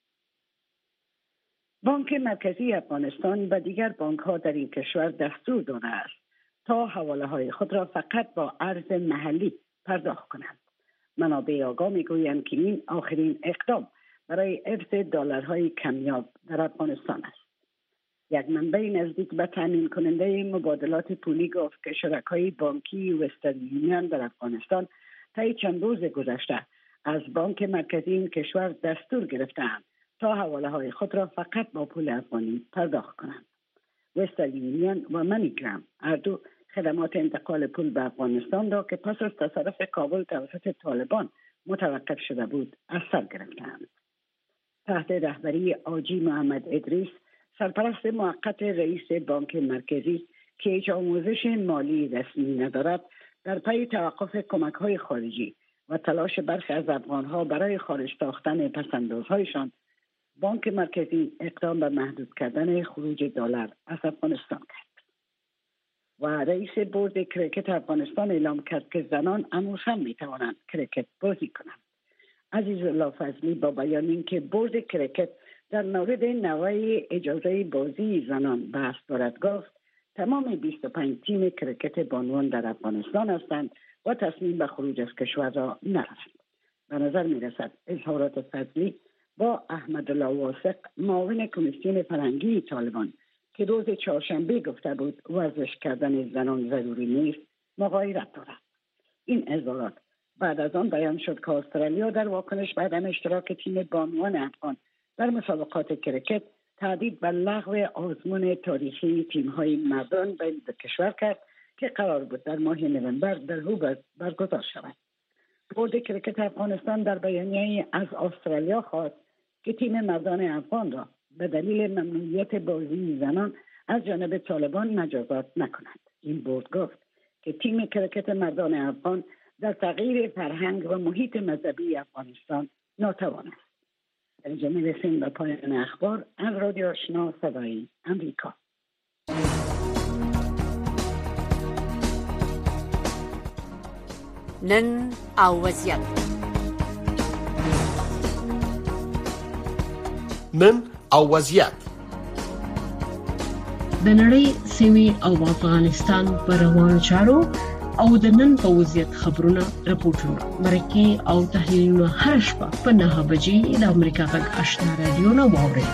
بانک مرکزی افغانستان و دیگر بانک‌ها در این کشور دستور داده است تا حواله‌های خود را فقط با ارز محلی پرداخت کنند. منابع آگاه می‌گویند که این آخرین اقدام برای حفظ دلارهای کمیاب در افغانستان است. یک منبع نزدیک به تامین کننده مبادلات پولی گفت که شرکای بانکی وسترن یونین در افغانستان طی چند روز گذشته از بانک مرکزی این کشور دستور گرفتند تا حواله‌های خود را فقط با پول افغانی پرداخت کنند. وسترن یونین و منیگرام هر دو خدمات انتقال پول به افغانستان را که پس از تصرف کابل توسط طالبان متوقف شده بود از سر گرفتند. تحت رهبری آجی محمد ادریس، سرپرست موقت رئیس بانک مرکزی که هیچ آموزش مالی رسمی ندارد، در پی توقف کمک‌های خارجی و تلاش برخی از افغان‌ها برای خارج تاختن پس‌اندازهایشان، بانک مرکزی اقدام به محدود کردن خروج دلار از افغانستان کرد و رئیس بورد کرکت افغانستان اعلام کرد که زنان هنوز هم می‌توانند کرکت بازی کنند. عزیزالله فضلی با بیان اینکه بورد کرکت در مورد نوع اجازه بازی زنان بحث دارد گفت تمام بیست و پنج تیم کرکت بانوان در افغانستان هستند و تصمیم به خروج از کشور را نرسند. به نظر می رسد اظهارات فضلی با احمدالله واثق معاون کمیسیون فرهنگی طالبان که روز چهارشنبه گفته بود ورزش کردن زنان ضروری نیست مغایرت دارد. این اظهارات بعد از آن بیان شد که استرالیا در واکنش بعد از اشتراک تیم بانوان افغان در مسابقات کرکت تهدید به لغو آزمون تاریخی تیم‌های مردان بین دو کشور کرد که قرار بود در ماه نوامبر در هوبرت برگزار شود. بورد کرکت افغانستان در بیانیه‌ای از استرالیا خواست که تیم مردان افغان را به دلیل ممنوعیت بازی زنان از جانب طالبان مجازات نکند. این بورد گفت که تیم کرکت مردان افغان در تغییر فرهنگ و محیط مذهبی افغانستان ناتوان است. در اینجا می‌رسیم به پایان اخبار از رادیو آشنا صدای امریکا. نن او وضعیت نن او وضعیت د نړۍ سیمې او افغانستان پر روانو چارو او د نن په وضعیت خبرونه راپورټونه مرکه او تحلیلونه هر شپه په نهه بجې د امریکا غږ آشنا رادیو نه واورئ.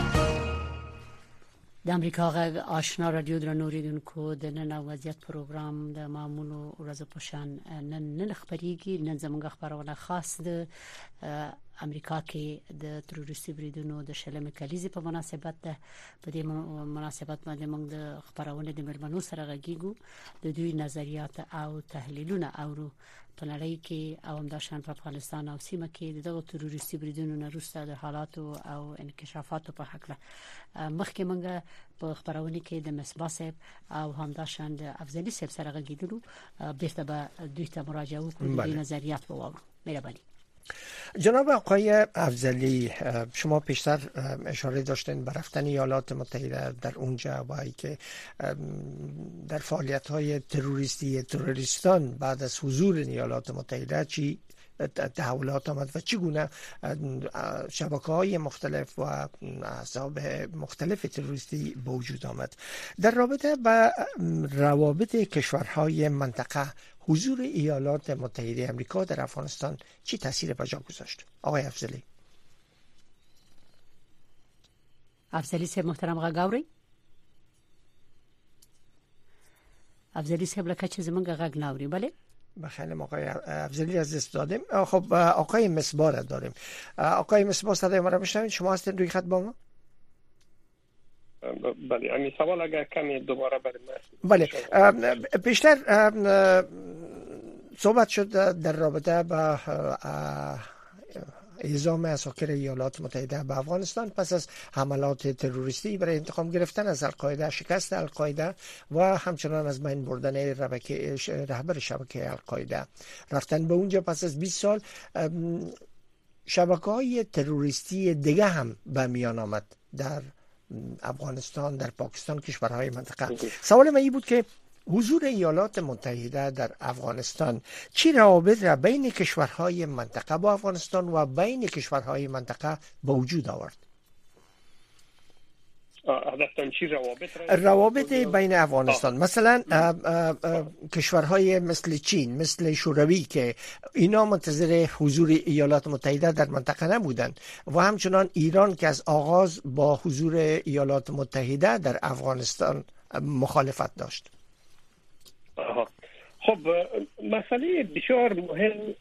د امریکا غږ آشنا رادیو درنو اوریدونکو د نن وضعیت پروګرام د معمولو ورځو په شان نن نن خبريږي. نن زموږ خبرونه خاص د امریکا کې د تروریستي بریدونو د شلمې کلیزې په مناسبت ده. په دې مناسبت باندې موږ د خبرونه د مرمنو سره غږیږو، د دوی نظریات او تحلیلونه اورو په نړۍ کې او همداشان په افغانستان او سیمه کې دغه تروریستي بریدونو نه وروسته د حالاتو او انکشافاتو په حق له مخکې موږ په خبرونه کې د مصباح صاحب او همداشان د افضلی صاحب سره غږیدلو. بیرته به دوی ته مراجعه وکړو، د نظریات به واورو. مهرباني. جناب آقای افضلی، شما پیشتر اشاره داشتین به رفتن ایالات متحده در اونجا و اینکه در فعالیت‌های تروریستی تروریستان بعد از حضور ایالات متحده چی تحولات آمد و چگونه شبکه‌های مختلف و احزاب مختلف تروریستی به وجود آمد. در رابطه با روابط کشورهای منطقه، حضور ایالات متحده آمریکا در افغانستان چی تاثیر به جا گذاشت؟ آقای افضلی. افضلی صاحب محترم غاگاوری. افضلی صاحب لکه چې زمونږ غاگ ناوري. بله بخیر، آقای افضلی از دست دادیم. خب آقای مصباح را داریم. آقای مصباح صدای ما را میشنوید؟ شما هستین روی خط با ما؟ بله، همین سوال اگر کمی دوباره برای من. بله، بیشتر صحبت شد در رابطه با اعزام اساکر ایالات متحده به افغانستان پس از حملات تروریستی برای انتقام گرفتن از القاعده، شکست القاعده و همچنان از بین بردن رهبر شبکه القاعده. رفتن به اونجا پس از بیست سال شبکه‌های تروریستی دیگه هم به میان آمد در افغانستان، در پاکستان، کشورهای منطقه. سوال من این بود که حضور ایالات متحده در افغانستان چی روابط را بین کشورهای منطقه با افغانستان و بین کشورهای منطقه به وجود آورد؟ روابط بین افغانستان، مثلا کشورهای مثل چین، مثل شوروی که اینا منتظر حضور ایالات متحده در منطقه نبودند و همچنان ایران که از آغاز با حضور ایالات متحده در افغانستان مخالفت داشت. خب مسئله بسیار مهم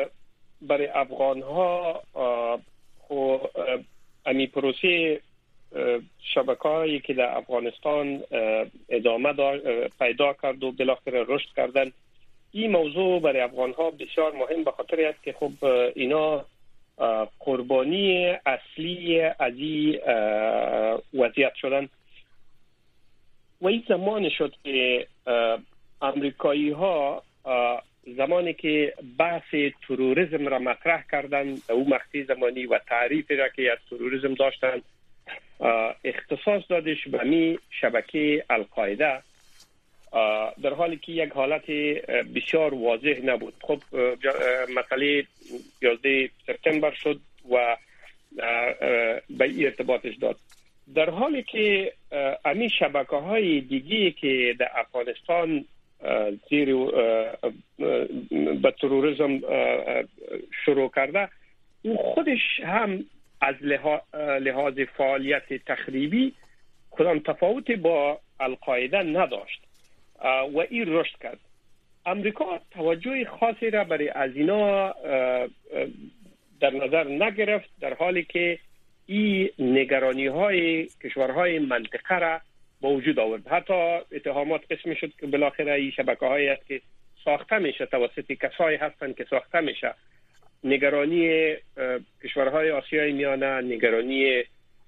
برای افغان ها خب امی پروسه شبکه‌هایی که در افغانستان ادامه پیدا کرد و بالاخره رشد کردن، این موضوع برای افغان‌ها بسیار مهم به خاطر است که خب اینا قربانی اصلی از این وضعیت شدن و این زمان شد که امریکایی ها زمانی که بحث تروریسم را مطرح کردند او مقطع زمانی و تعریفی را که از تروریسم داشتند اختصاص دادش به می شبکه القاعده، در حالی که یک حالت بسیار واضح نبود. خب مسئله یازده سپتامبر شد و به این ارتباطش داد، در حالی که امی شبکه های دیگی که در افغانستان زیر به تروریسم شروع کرده او خودش هم از لحاظ فعالیت تخریبی کدام تفاوتی با القاعده نداشت و این رشد کرد. امریکا توجه خاصی را برای از اینا در نظر نگرفت، در حالی که این نگرانی های کشورهای منطقه را با وجود آورد. حتی اتهامات قسم شد که بالاخره این شبکه هایی است که ساخته میشه توسط کسایی هستند که ساخته میشه. نگرانی کشورهای آسیای میانه، نگرانی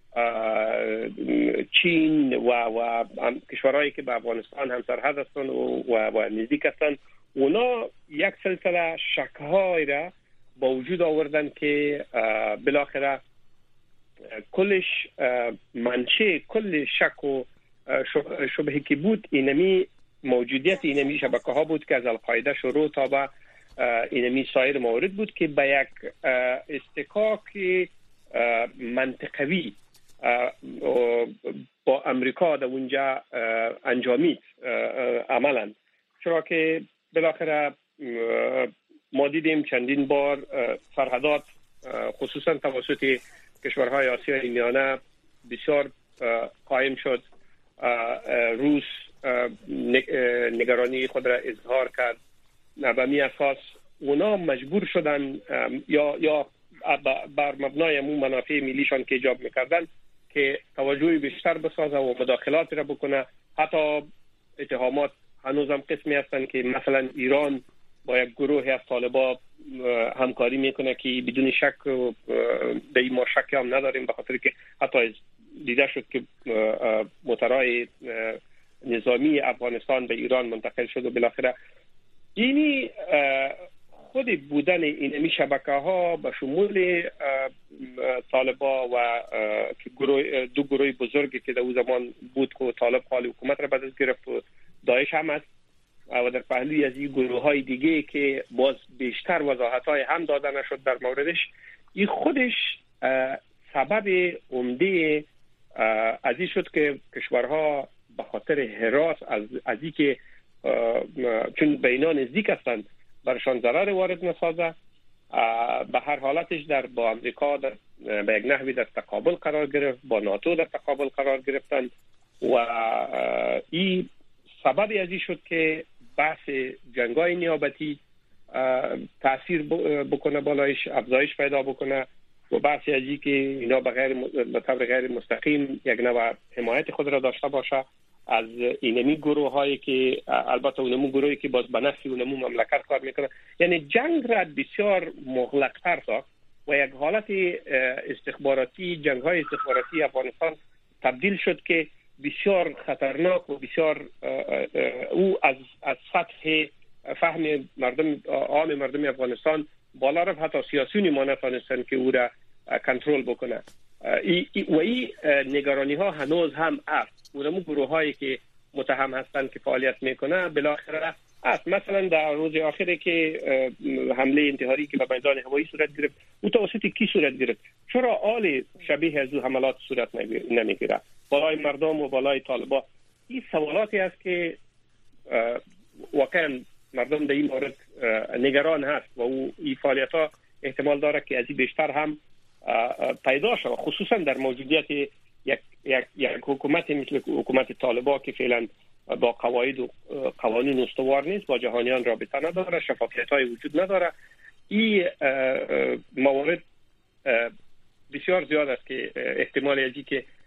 چین و و کشورهایی که به افغانستان هم سرحد هستند و و نزدیک هستند، اونا یک سلسله شک‌های را با وجود آوردن که بالاخره کلش منشه کل شک و شبهه که بود اینمی موجودیت اینمی شبکه ها بود که از القاعده شروع تا به اینمی سایر موارد بود که به یک استکاک منطقوی با امریکا در اونجا انجامید عملا، چرا که بالاخره ما دیدیم چندین بار سرحدات خصوصا توسط کشورهای آسیای میانه بسیار قائم شد. روس نگرانی خود را اظهار کرد، به می اساس اونا مجبور شدن یا یا بر مبنای امون منافع ملیشان که ایجاب میکردن که توجهی بیشتر بسازه و مداخلات را بکنه. حتی اتهامات هنوزم قسمی هستن که مثلا ایران با یک گروه از طالبا همکاری میکنه که بدون شک به این ما شک هم نداریم، به خاطر که حتی دیده شد که موترهای نظامی افغانستان به ایران منتقل شد و بالاخره اینی خود بودن این شبکه ها به شمول طالبا و گروه دو گروه بزرگی که در اون زمان بود که طالب حال حکومت را به دست گرفت و داعش هم است و در پهلوی از این گروه های دیگه که باز بیشتر وضاحت های هم داده نشد در موردش، این خودش سبب عمده از این شد که کشورها به خاطر حراس از از این که چون به اینا نزدیک هستند برشان ضرر وارد نسازه، به هر حالتش در با امریکا در به یک نحوی در تقابل قرار گرفت، با ناتو در تقابل قرار گرفتن و این سببی از این شد که بحث جنگای نیابتی تاثیر بکنه بالایش، افزایش پیدا بکنه و بحث از این که اینا به غیر به طور غیر مستقیم یک نوع حمایت خود را داشته باشه از اینمی گروه هایی که البته اونمون گروهی که باز به نفع اونمون مملکت کار میکنه. یعنی جنگ را بسیار مغلق تر ساخت و یک حالت استخباراتی، جنگ های استخباراتی افغانستان تبدیل شد که بسیار خطرناک و بسیار او از از سطح فهم مردم عام مردم افغانستان بالا رفت، حتی سیاسیونی ما نتونستن که او را کنترل بکنه. ای ای و این نگرانی ها هنوز هم است. اونمون گروه هایی که متهم هستند که فعالیت میکنه بالاخره است. مثلا در روز آخری که حمله انتحاری که به میدان هوایی صورت گرفت، او توسط کی صورت گرفت؟ چرا آل شبیه از او حملات صورت نمیگیره بالای مردم و بالای طالبا؟ این سوالاتی است که واقعا مردم در این مورد نگران هست و او این فعالیت ها احتمال داره که از این بیشتر هم پیدا شود، خصوصا در موجودیت یک یک یک حکومت مثل حکومت طالبا که فعلا با قواعد و قوانین استوار نیست، با جهانیان رابطه نداره، شفافیت های وجود نداره. این موارد بسیار زیاد است که احتمال ازی که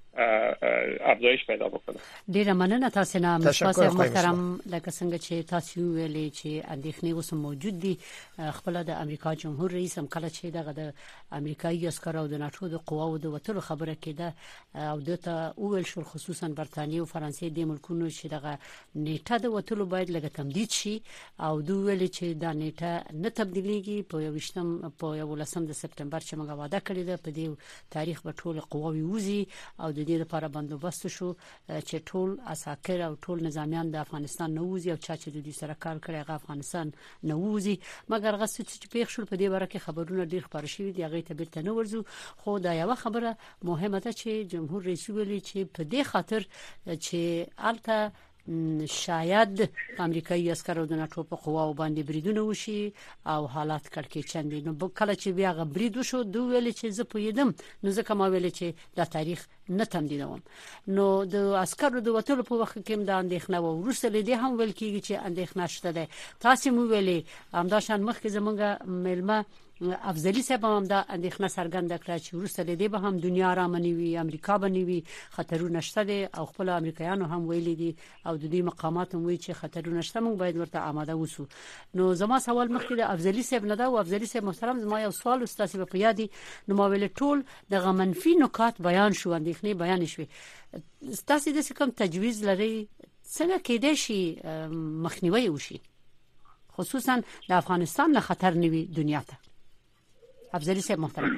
افزایش پیدا بکنه. ډیره مننه تاسو نه مشفاس محترم. لکه څنګه چې تاسو ویلي چې اندېښنې اوس موجود دي، خپل د امریکا جمهور رئیس هم کله چې دغه د امریکایي عسکر او د ناتو د قواو د وټلو خبره کېده او دته اول شو خصوصا برتانیې او فرانسې د ملکونو چې دغه نیټه د وټلو باید لږ تمدید شي او دوی ویلي چې دا نیټه نه تبدیلیږي په یوشتم په یولسم د سپتمبر چې موږ وعده کړی ده په دې تاریخ به ټول قواوي وزي او د دې لپاره بندوبست شو چې ټول عساکر او ټول نظامیان د افغانستان نووزي او چا چې د دې سره کار کړی هغه افغانستان نووزي. مګر غوښتل چې پیښ شول په دې باره کې خبرونه ډیر خبر شوي دي، هغه ته بیرته نه ورځو. خو دا یو خبره مهمه ده چې جمهور رئیس ویلي چې په دې خاطر چې الته شاید امریکایي عسکر او د ناتو په قواو باندې بریدونه وشي او حالات کړکېچن دي. نو کله چې بیا غ برید وشو دوی ویل چې زه پویدم، نو ځکه ما ویل چې دا تاریخ نه تمدیدوم. نو د عسکرو د وټلو په وخت کې هم د اندېښنه و، ورسته لیدې هم ویل کېږي چې اندېښنه شته ده. تاسو مو ویلي همداشان مخکې زمونږ ملما افضلی صاحب هم دا اندېښنه څرګنده کړه چې ورسته لیدې به هم دنیا را منوي، امریکا بنوي، خطرونه شته دي او خپل امریکایانو هم ویلي دي او د دې مقامات هم وایي چې خطرونه شته، موږ باید ورته آماده اوسو. نو زما سوال مخکې د افضلی صاحب نه دا او افضلی صاحب محترم، زما یو سوال استاد په یادي نو ما ویل ټول د منفي نکات بیان شو، اندېښنې بیان شوي. تاسو د کوم تجویز لري څنګه کېدای شي مخنیوي وشي خصوصا د افغانستان نه خطر نوي دنیا ته؟ افضلی صاحب محترم.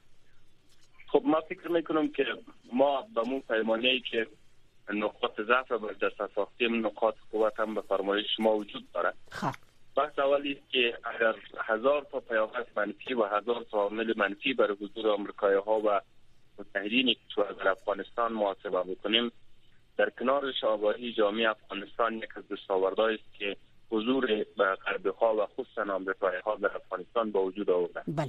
خب ما فکر میکنم که ما به مون پیمانه‌ای که نقاط ضعف و دست ساختی نقاط قوت هم به فرمایش شما وجود داره. خب بحث اولی است که اگر هزار تا پیامد منفی و هزار تا عامل منفی برای حضور آمریکایی ها و متحدینی که تو در افغانستان محاسبه بکنیم، در کنارش آگاهی جامعه افغانستان یک از دستاوردهایی است که حضور غربی ها و خصوصا آمریکایی ها در افغانستان با وجود آورده. بله.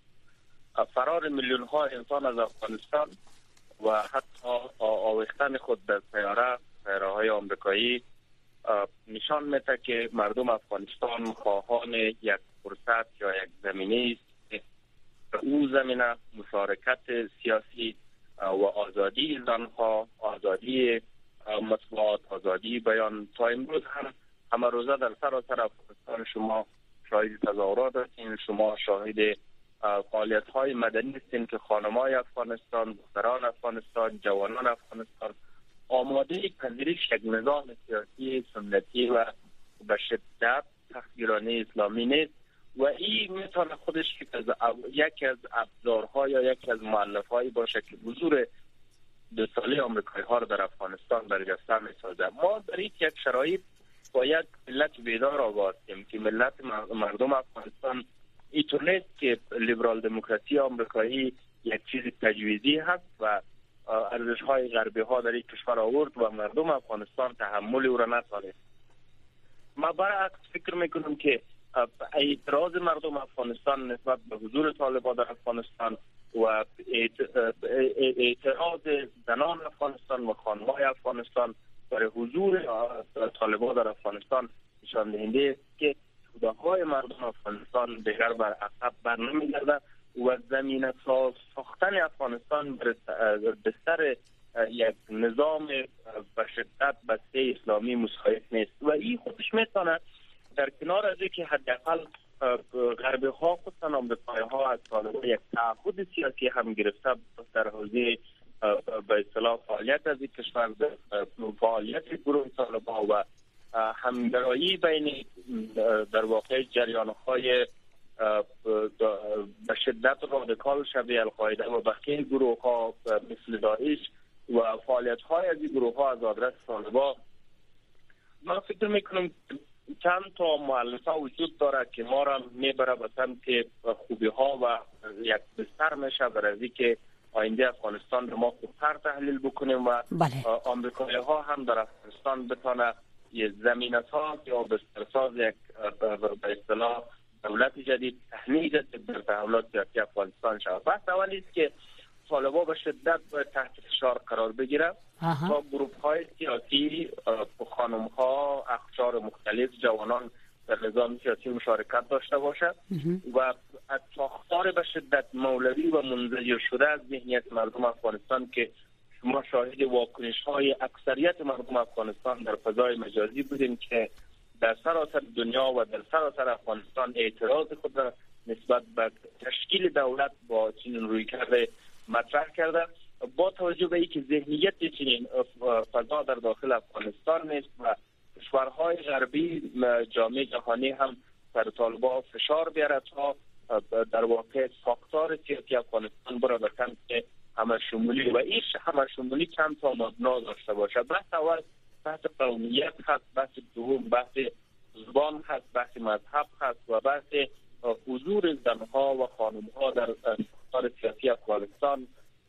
فرار میلیون ها انسان از افغانستان و حتی آویختن خود در سیاره سیاره های آمریکایی نشان میده که مردم افغانستان خواهان یک فرصت یا یک زمینه است که او زمینه مشارکت سیاسی و آزادی زنها، آزادی مطبوعات، آزادی بیان. تا امروز هم همه روزه در سراسر افغانستان شما شاهد تظاهرات هستین، شما شاهد فعالیت های مدنی هستین که خانمای افغانستان، دختران افغانستان، جوانان افغانستان آماده پذیرش یک نظام سیاسی سنتی و به شدت تحقیرانه اسلامی نیست و این میتونه خودش یکی از ابزارها یا یکی از مؤلفه‌ای باشه که حضور دو ساله آمریکایی ها را در افغانستان برجسته میسازه. ما در این یک شرایط باید ملت بیدار آوردیم که ملت مردم افغانستان اینطور نیست که لیبرال دموکراسی آمریکایی یک چیز تجویزی هست و ارزش های غربی ها در این کشور آورد و مردم افغانستان تحمل او را نتوانید. ما برعکس فکر میکنم که اعتراض مردم افغانستان نسبت به حضور طالبان در افغانستان و اعتراض زنان افغانستان و خانم‌های افغانستان برای حضور طالبان در افغانستان نشان دهنده است که توده‌های مردم افغانستان دیگر بر عقب بر نمی‌گردد و زمینه ساختن افغانستان به سر یک نظام به شدت بسته اسلامی مساعد نیست و این خودش میتونه در کنار از اینکه حداقل غربی ها خصوصا آمریکایی ها از طالبان یک تعهد سیاسی هم گرفته در حوزه به اصطلاح فعالیت از این کشور، فعالیت گروه طالبان و همگرایی بین در واقع جریان های به شدت رادیکال شبیه القاعده و بقیه گروه ها مثل داعش و فعالیت های از این گروه ها از آدرس طالبان. من فکر میکنم چند تا مؤلفه وجود داره که ما را میبره به سمت خوبی ها و یک بستر میشه برای که آینده افغانستان رو ما خوبتر تحلیل بکنیم و بله. آمریکایی ها هم در افغانستان بتونه یه زمینه ساز یا بستر ساز یک به اصطلاح دولت جدید تحمیل در تحولات سیاسی افغانستان شود. بحث اولی است که طالبان به شدت تحت فشار قرار بگیره تا گروه های سیاسی، خانم ها، اقشار مختلف، جوانان در نظام سیاسی مشارکت داشته باشد و ساختار به شدت مولوی و منزجر شده از ذهنیت مردم افغانستان که ما شاهد واکنش‌های اکثریت مردم افغانستان در فضای مجازی بودیم که در سراسر دنیا و در سراسر افغانستان اعتراض خود را نسبت به تشکیل دولت با چنین رویکرد مطرح کرده. با توجه به اینکه ذهنیت چنین فضا در داخل افغانستان نیست و کشورهای غربی جامعه جهانی هم بر طالبان فشار بیاره تا در واقع ساختار سیاسی افغانستان برای به سمت همشمولی و این همشمولی چند تا مبنا داشته باشه. بحث اول بحث قومیت هست، بحث دوم بحث زبان هست، بحث مذهب هست و بحث حضور زنها و خانمها در ساختار سیاسی افغانستان،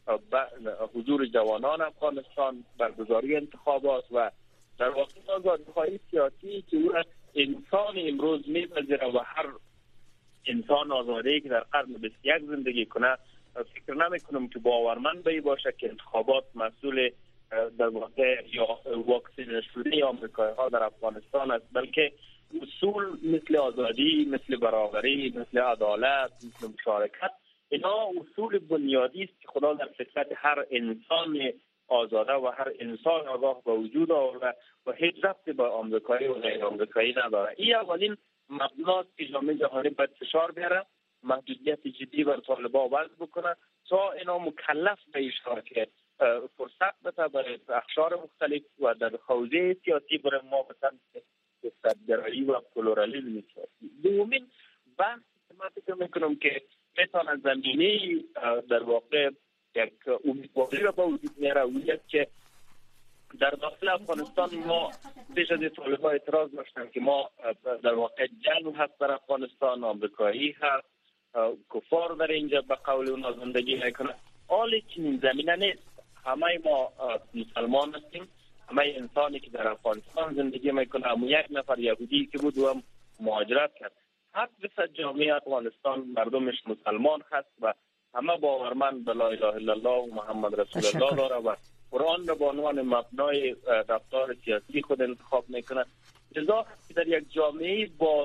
حضور جوانان افغانستان، برگزاری انتخابات و در واقع آزادی‌های سیاسی که او انسان امروز می‌پذیره و هر انسان آزاده‌ای که در قرن بیست و یک زندگی کنه فکر نمی‌کنم که باورمند به باشه که انتخابات مسئول در واقع یا واکسین شده آمریکایی‌ها در افغانستان است، بلکه اصول مثل آزادی، مثل برابری، مثل عدالت، مثل مشارکت، اینا اصول بنیادی است که خدا در فطرت هر انسان آزاده و هر انسان آگاه به وجود آورده و هیچ ربطی به آمریکایی و غیر آمریکایی نداره. این اولین مبناست که جامعه جهانی باید فشار بیاره، محدودیت جدی بر طالبان وضع بکنه تا اینا مکلف به اشاره که فرصت بده برای اقشار مختلف و در حوزه سیاسی برای ما به سمت استبدادی و پلورالیسم سیاسی. دومین بحث که من فکر میکنم که میتونه زمینه در واقع یک امیدواری را به وجود میاره ویست که در داخل افغانستان ما پیش از طالبان اعتراض داشتن که ما در واقع جنگ هست در افغانستان، آمریکایی هست، کفار در اینجا به قول اونا زندگی میکنه. حالی چنین زمینه نیست. همه ما مسلمان هستیم، همه انسانی که در افغانستان زندگی میکنه، اما یک نفر یهودی که بود و هم مهاجرت کرد. هر بسیار جامعه افغانستان مردمش مسلمان هست و همه باورمند به لا اله الا الله و محمد رسول الله داره و قرآن را به عنوان مبنای رفتار سیاسی خود انتخاب میکنه. لذا که در یک جامعه با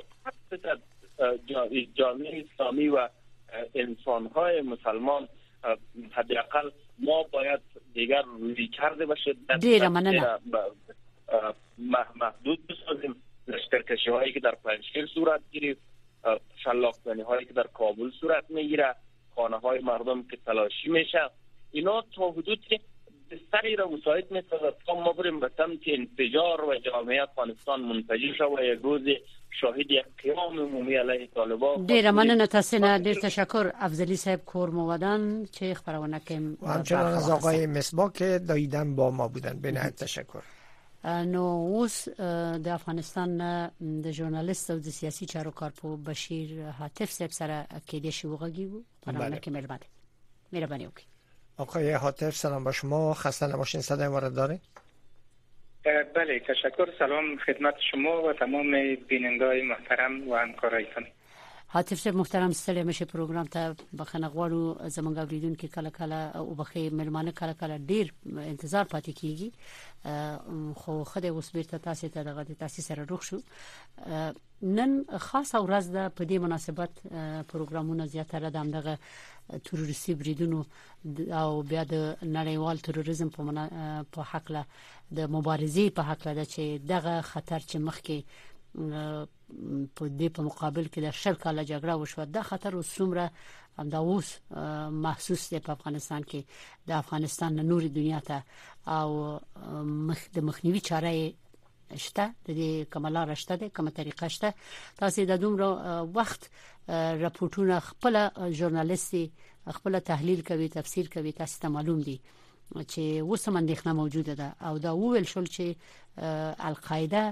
جامعه اسلامی و انسانهای مسلمان حداقل ما باید دیگر روی کرده باشه دیره مننه محدود بسازیم. لشکرکشی هایی که در پنجشیر صورت گیرید، شلاقزنی هایی که در کابل صورت میگیره، خانه های مردم که تلاشی میشه، اینا تا حدودی بستری را مساعد میسازد تا ما بریم به سمت انفجار و جامعه افغانستان منفجر شد و یک روز شاهد یک قیام عمومی علیه طالبان. ډیره مننه تاسو نه، ډیر تشکر افضلی صاحب کور مودن چې خبرونه کوم و همچنان از آقای مصباح که دایدن با ما بودن. به نهایت تشکر. نو اوس د افغانستان د ژورنالیست او د سیاسي چارو کارپو بشیر حاتف صاحب سره کې د شوغږی پرونه کې مهرباني مهرباني وکړئ. آقای حاتف سلام با شما، خسته نباشین، صدای ما را دارید؟ بله تشکر. سلام خدمت شما و تمام بینندگان محترم و همکارایتان. حاتف صاحب محترم ستړي مشه پروګرام ته بخنه غواړو زمونږ اوریدونکو کله کله او بخې ملمانه کله کله ډیر انتظار پاتې کیږي خو خدای اوس بیرته تاسو ته دغه تاسو سره روښ شو. نن خاصه ورځ ده په دې مناسبت پروګرامونه زیاتره د دغه تروریستي بریدونو او بیا د نړیوال تروریزم په په حق له د مبارزې په حق له چې دغه خطر چې مخکې په دې په مقابل کې د شل کاله جګړه وشوه، دا خطر وسومره دا اوس محسوس دی په افغانستان کې د افغانستان نور دنیا ته او مخ د مخنیوي چاره شته د دې کمالار شته د کومه طریقه شته. تاسو د دومره وخت راپورټونه خپل ژورنالیستي خپل تحلیل کوي، تفسیر کوي، تاسو ته معلوم دي چې اوس هم اندېښنه موجوده ده او دا وویل شول چې القاعده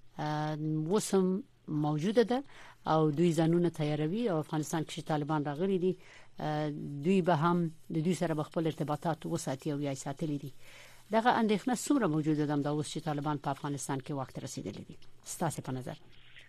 وسم موجوده ده او دوی ځانونه تیاروي او افغانستان کې طالبان راغلي دي، دوی به هم د دوی سره خپل ارتباطات وساتي او یا ساتلي دي. دغه اندېښنه څومره موجوده ده د اوس چې طالبان په افغانستان کې وخت رسیدلی دي ستاسو په نظر؟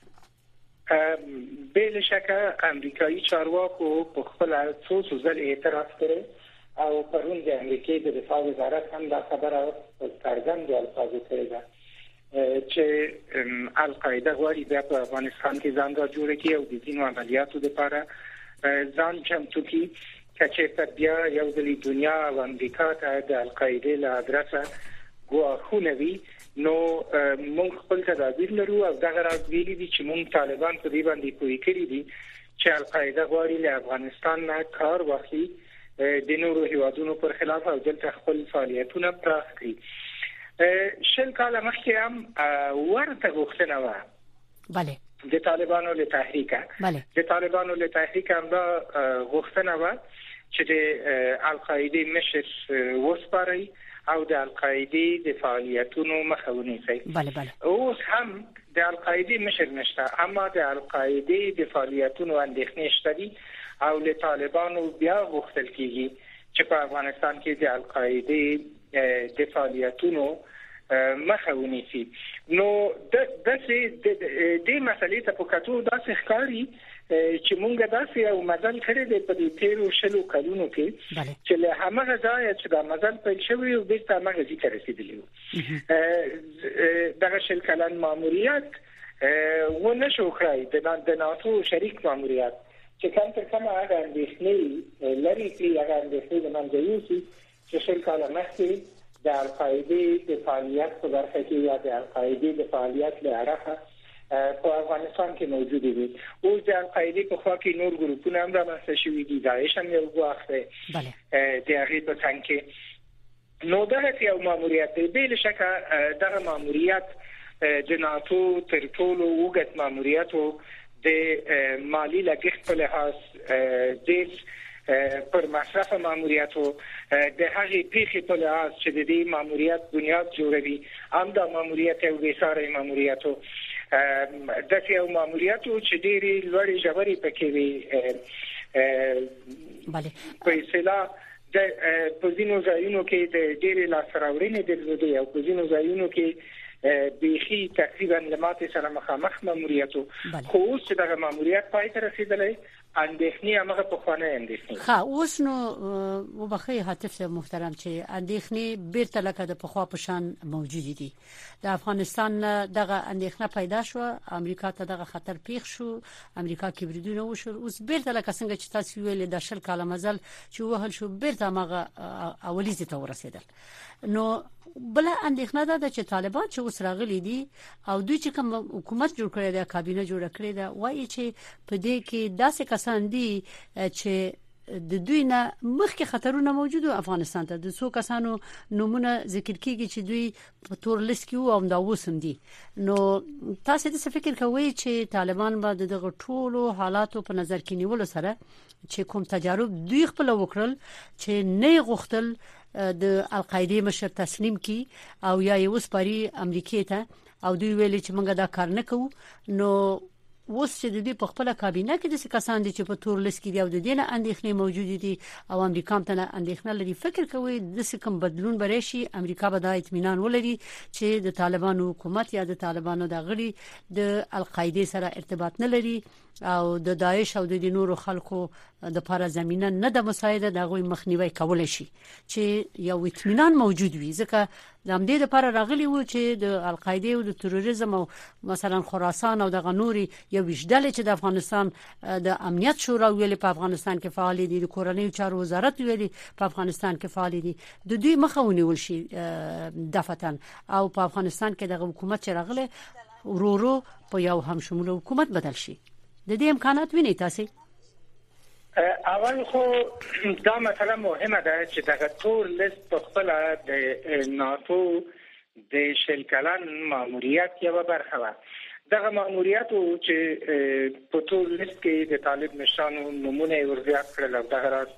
بلا شک امریکایی چارواکو په خپل څو ځل اعتراف کړي او پرون د امریکای د دفاع وزارت هم دا خبره څرګند الفاظو کړې ده چې القاعده غواړي بیا په افغانستان کې ځان را جوړ کړي او د ځینو عملیاتو لپاره ځان چمتو کړي. چې بیا یو د دنیا او امریکا ته د القاعده له ادرسه ګواښونه وي نو موږ خپل تدابیر لرو او دغه راز ویلي دي چې موږ طالبان په دې باندې پوي کړی دي چې القاعده غواړي له افغانستان نه کار واخلي د نورو هیوادونو پر خلاف او دلته خپل فعالیتونه پراخ کړي. شل کاله مخکې هم ورته غوښتنه و بله د طالبانو له تحریک بله د طالبانو له تحریک هم دا غوښتنه و چې د القاعده مشر وسپاري او د القاعده د فعالیتونو مخه ونیسي. بله بله اوس هم د القاعده مشر نشته اما د القاعده د فعالیتونو اندېښنې شته دي او له طالبانو بیا غوښتل کیږي چې په افغانستان کې د القاعده د فعالیتونو مخه ونیسي. نو د داسې د مسلې ته په کتو داسې ښکاري چې مونږ داسې یو مزل کړی دی په دې تیرو شلو کلونو کې چې له هغه ځایه چې دا مزل پیل شوی او بیرته هغه ځای ته رسیدلی و. دغه شل کلن ماموریت ونه شو کړی د ناتو شریک ماموریت چې کم تر کمه هغه اندېښنې لري چې هغه اندېښنې د منځه یوسي چې شل کاله مخکې د القاعده د فعالیت په برخه کې یا د القاعده د فعالیت له اړخه په افغانستان کې موجود دي. اوس د القاعده په خوا کې نور ګروپونه هم رامنځته شوي دي، داعش هم یو ګواښ دی د هغې په څنګ کې. نو دغه یو ماموریت دی. بې له شکه دغه ماموریت د ناتو تر ټولو اوږد ماموریت و د مالي لګښت په لحاظ ډېر پر مصرف ماموریت و د هغې پیښې په لحاظ چې د دې ماموریت بنیاد جوړوي هم دا ماموریت یو بېساری ماموریت و. داسې یو ماموریت و چې ډېرې لوړې ژورې پکې وي. په اصطلاح په ځینو ځایونو کې د ډېرې لاسته راوړنې درلودې او په ځینو ځایونو کې بیخي تقریبا له ماتې سره مخامخ ماموریت و. خو اوس چې دغه ماموریت پای ته رسېدلی اندېښنې هغه پخوانۍ اندېښنې ښه اوس نو وبخښئ حاتف صاحب محترم چې اندېښنې بیرته لکه د پخوا په شان موجودې دي. د افغانستان دغه اندېښنه پیدا شو، امریکا ته دغه خطر پیښ شو، امریکا کې بریدونه وشو، اوس بیرته لکه څنګه چې تاسو ویل د شل کاله مزل چې وهل شو بیرته هغه اولیزې ته ورسېدل. نو بل اندېښنه ده چې طالبان چې اوس راغلي دي او دوی چې کوم حکومت جوړ کړی دی، کابینه جوړ کړې ده، وایي چې په دې کې داسې کسان دي چې د دوی نه مخکې خطرونه موجود او افغانستان ته د څو کسانو نمونه ذکر کیږي چې دوی په تور لیست کې وو او دا وسم دي. نو تاسو د څه فکر کوئ چې طالبان به دغه ټولو حالاتو په نظر کې نیولو سره چې کوم تجارب دوی خپل وکړل چې نه غوښتل د القاعده مشر تسلیم کی او یا یو سپاری امریکای ته او دوی ویلي چې موږ دا کار نه کوو، نو اوس چې د دې په خپل کابینه کې د کسان دي چې په تور لیست کې دي او د دې نه اندېښنې موجود دي او امریکا هم ته اندېښنه لري، فکر کوي د کوم بدلون به راشي، امریکا به دا اطمینان ولري چې د طالبانو حکومت یا د طالبانو د غړي د القاعده سره ارتباط نه لري او د داعش او د نورو خلکو د لپاره زمينه نه د مساعده د غوي مخنیوي کول شي چې یو اطمینان موجود وي. ځکه د همدې لپاره راغلي وو چې د القاعده او د تروریزم او مثلا خراسان او د غنوري یو وجدل چې د افغانستان د امنیت شورا ویلي په افغانستان کې فعال دي، د کورنۍ چارو وزارت ویلي په افغانستان کې فعال دي، د دوی مخاوني ولشي دفتن او په افغانستان کې د حکومت چې راغله ورورو په یو هم شموله حکومت بدل شي. د دې امکانات ویني تاسو؟ اول خو دا مسله مهمه ده چې دغه تور لیست په خپل د ناتو د شل کلن ماموریت یو برخه و. دغه ماموریت چې په تور لیست کې د طالب مشرانو نمونه ورزیات کړل او دغه راز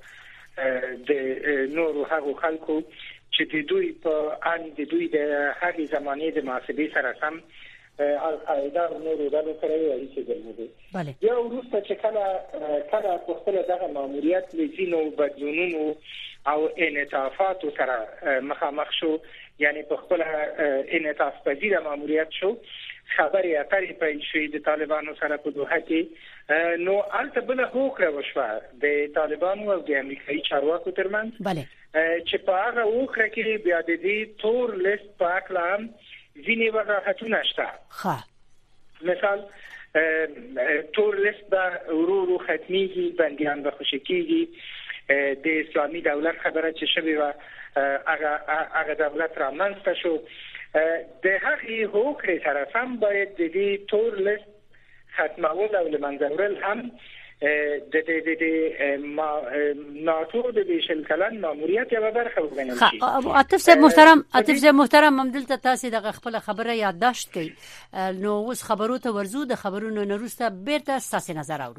د نورو هغو خلکو چې د دوی په ان د دوی د هغې زمانې د محاسبې سره سم القاعده او نورو ډلو سره یې اړیکې درلودې. بیا وروسته چې کله کله په خپله دغه ماموریت له ځینو بدلونونو او انعطافاتو سره مخامخ شو، یعنی په خپله انعطاف پذیره ماموریت شو، خبرې اترې پیل شوې د طالبانو سره په دوحه کې، نو هلته بله هوکړه وشوه د طالبانو او د امریکایي چارواکو ترمنځ چې په هغه هوکړه کې بیا د دې تور لیست په هکله هم ځینې وضاحتونه شته. مثال تور لیست به ورو ورو ختمیږي، بندیان به خوشي کیږي، د اسلامي دولت خبره چې شوی و هغه هغه دولت را منځته شو د هغې هوکړې طرف هم باید د دې تور لیست ختمول او له منځه وړل هم د د د ناتو د شل کلن ماموریت یو برخه وګڼل شي. عاطف صاحب محترم عاطف صاحب محترم هم دلته تاسو د خپل خبره یادداشت کړئ، نو اوس خبرو ته ورزو، د خبرونو نه وروسته بیرته ستاسو نظر اورو.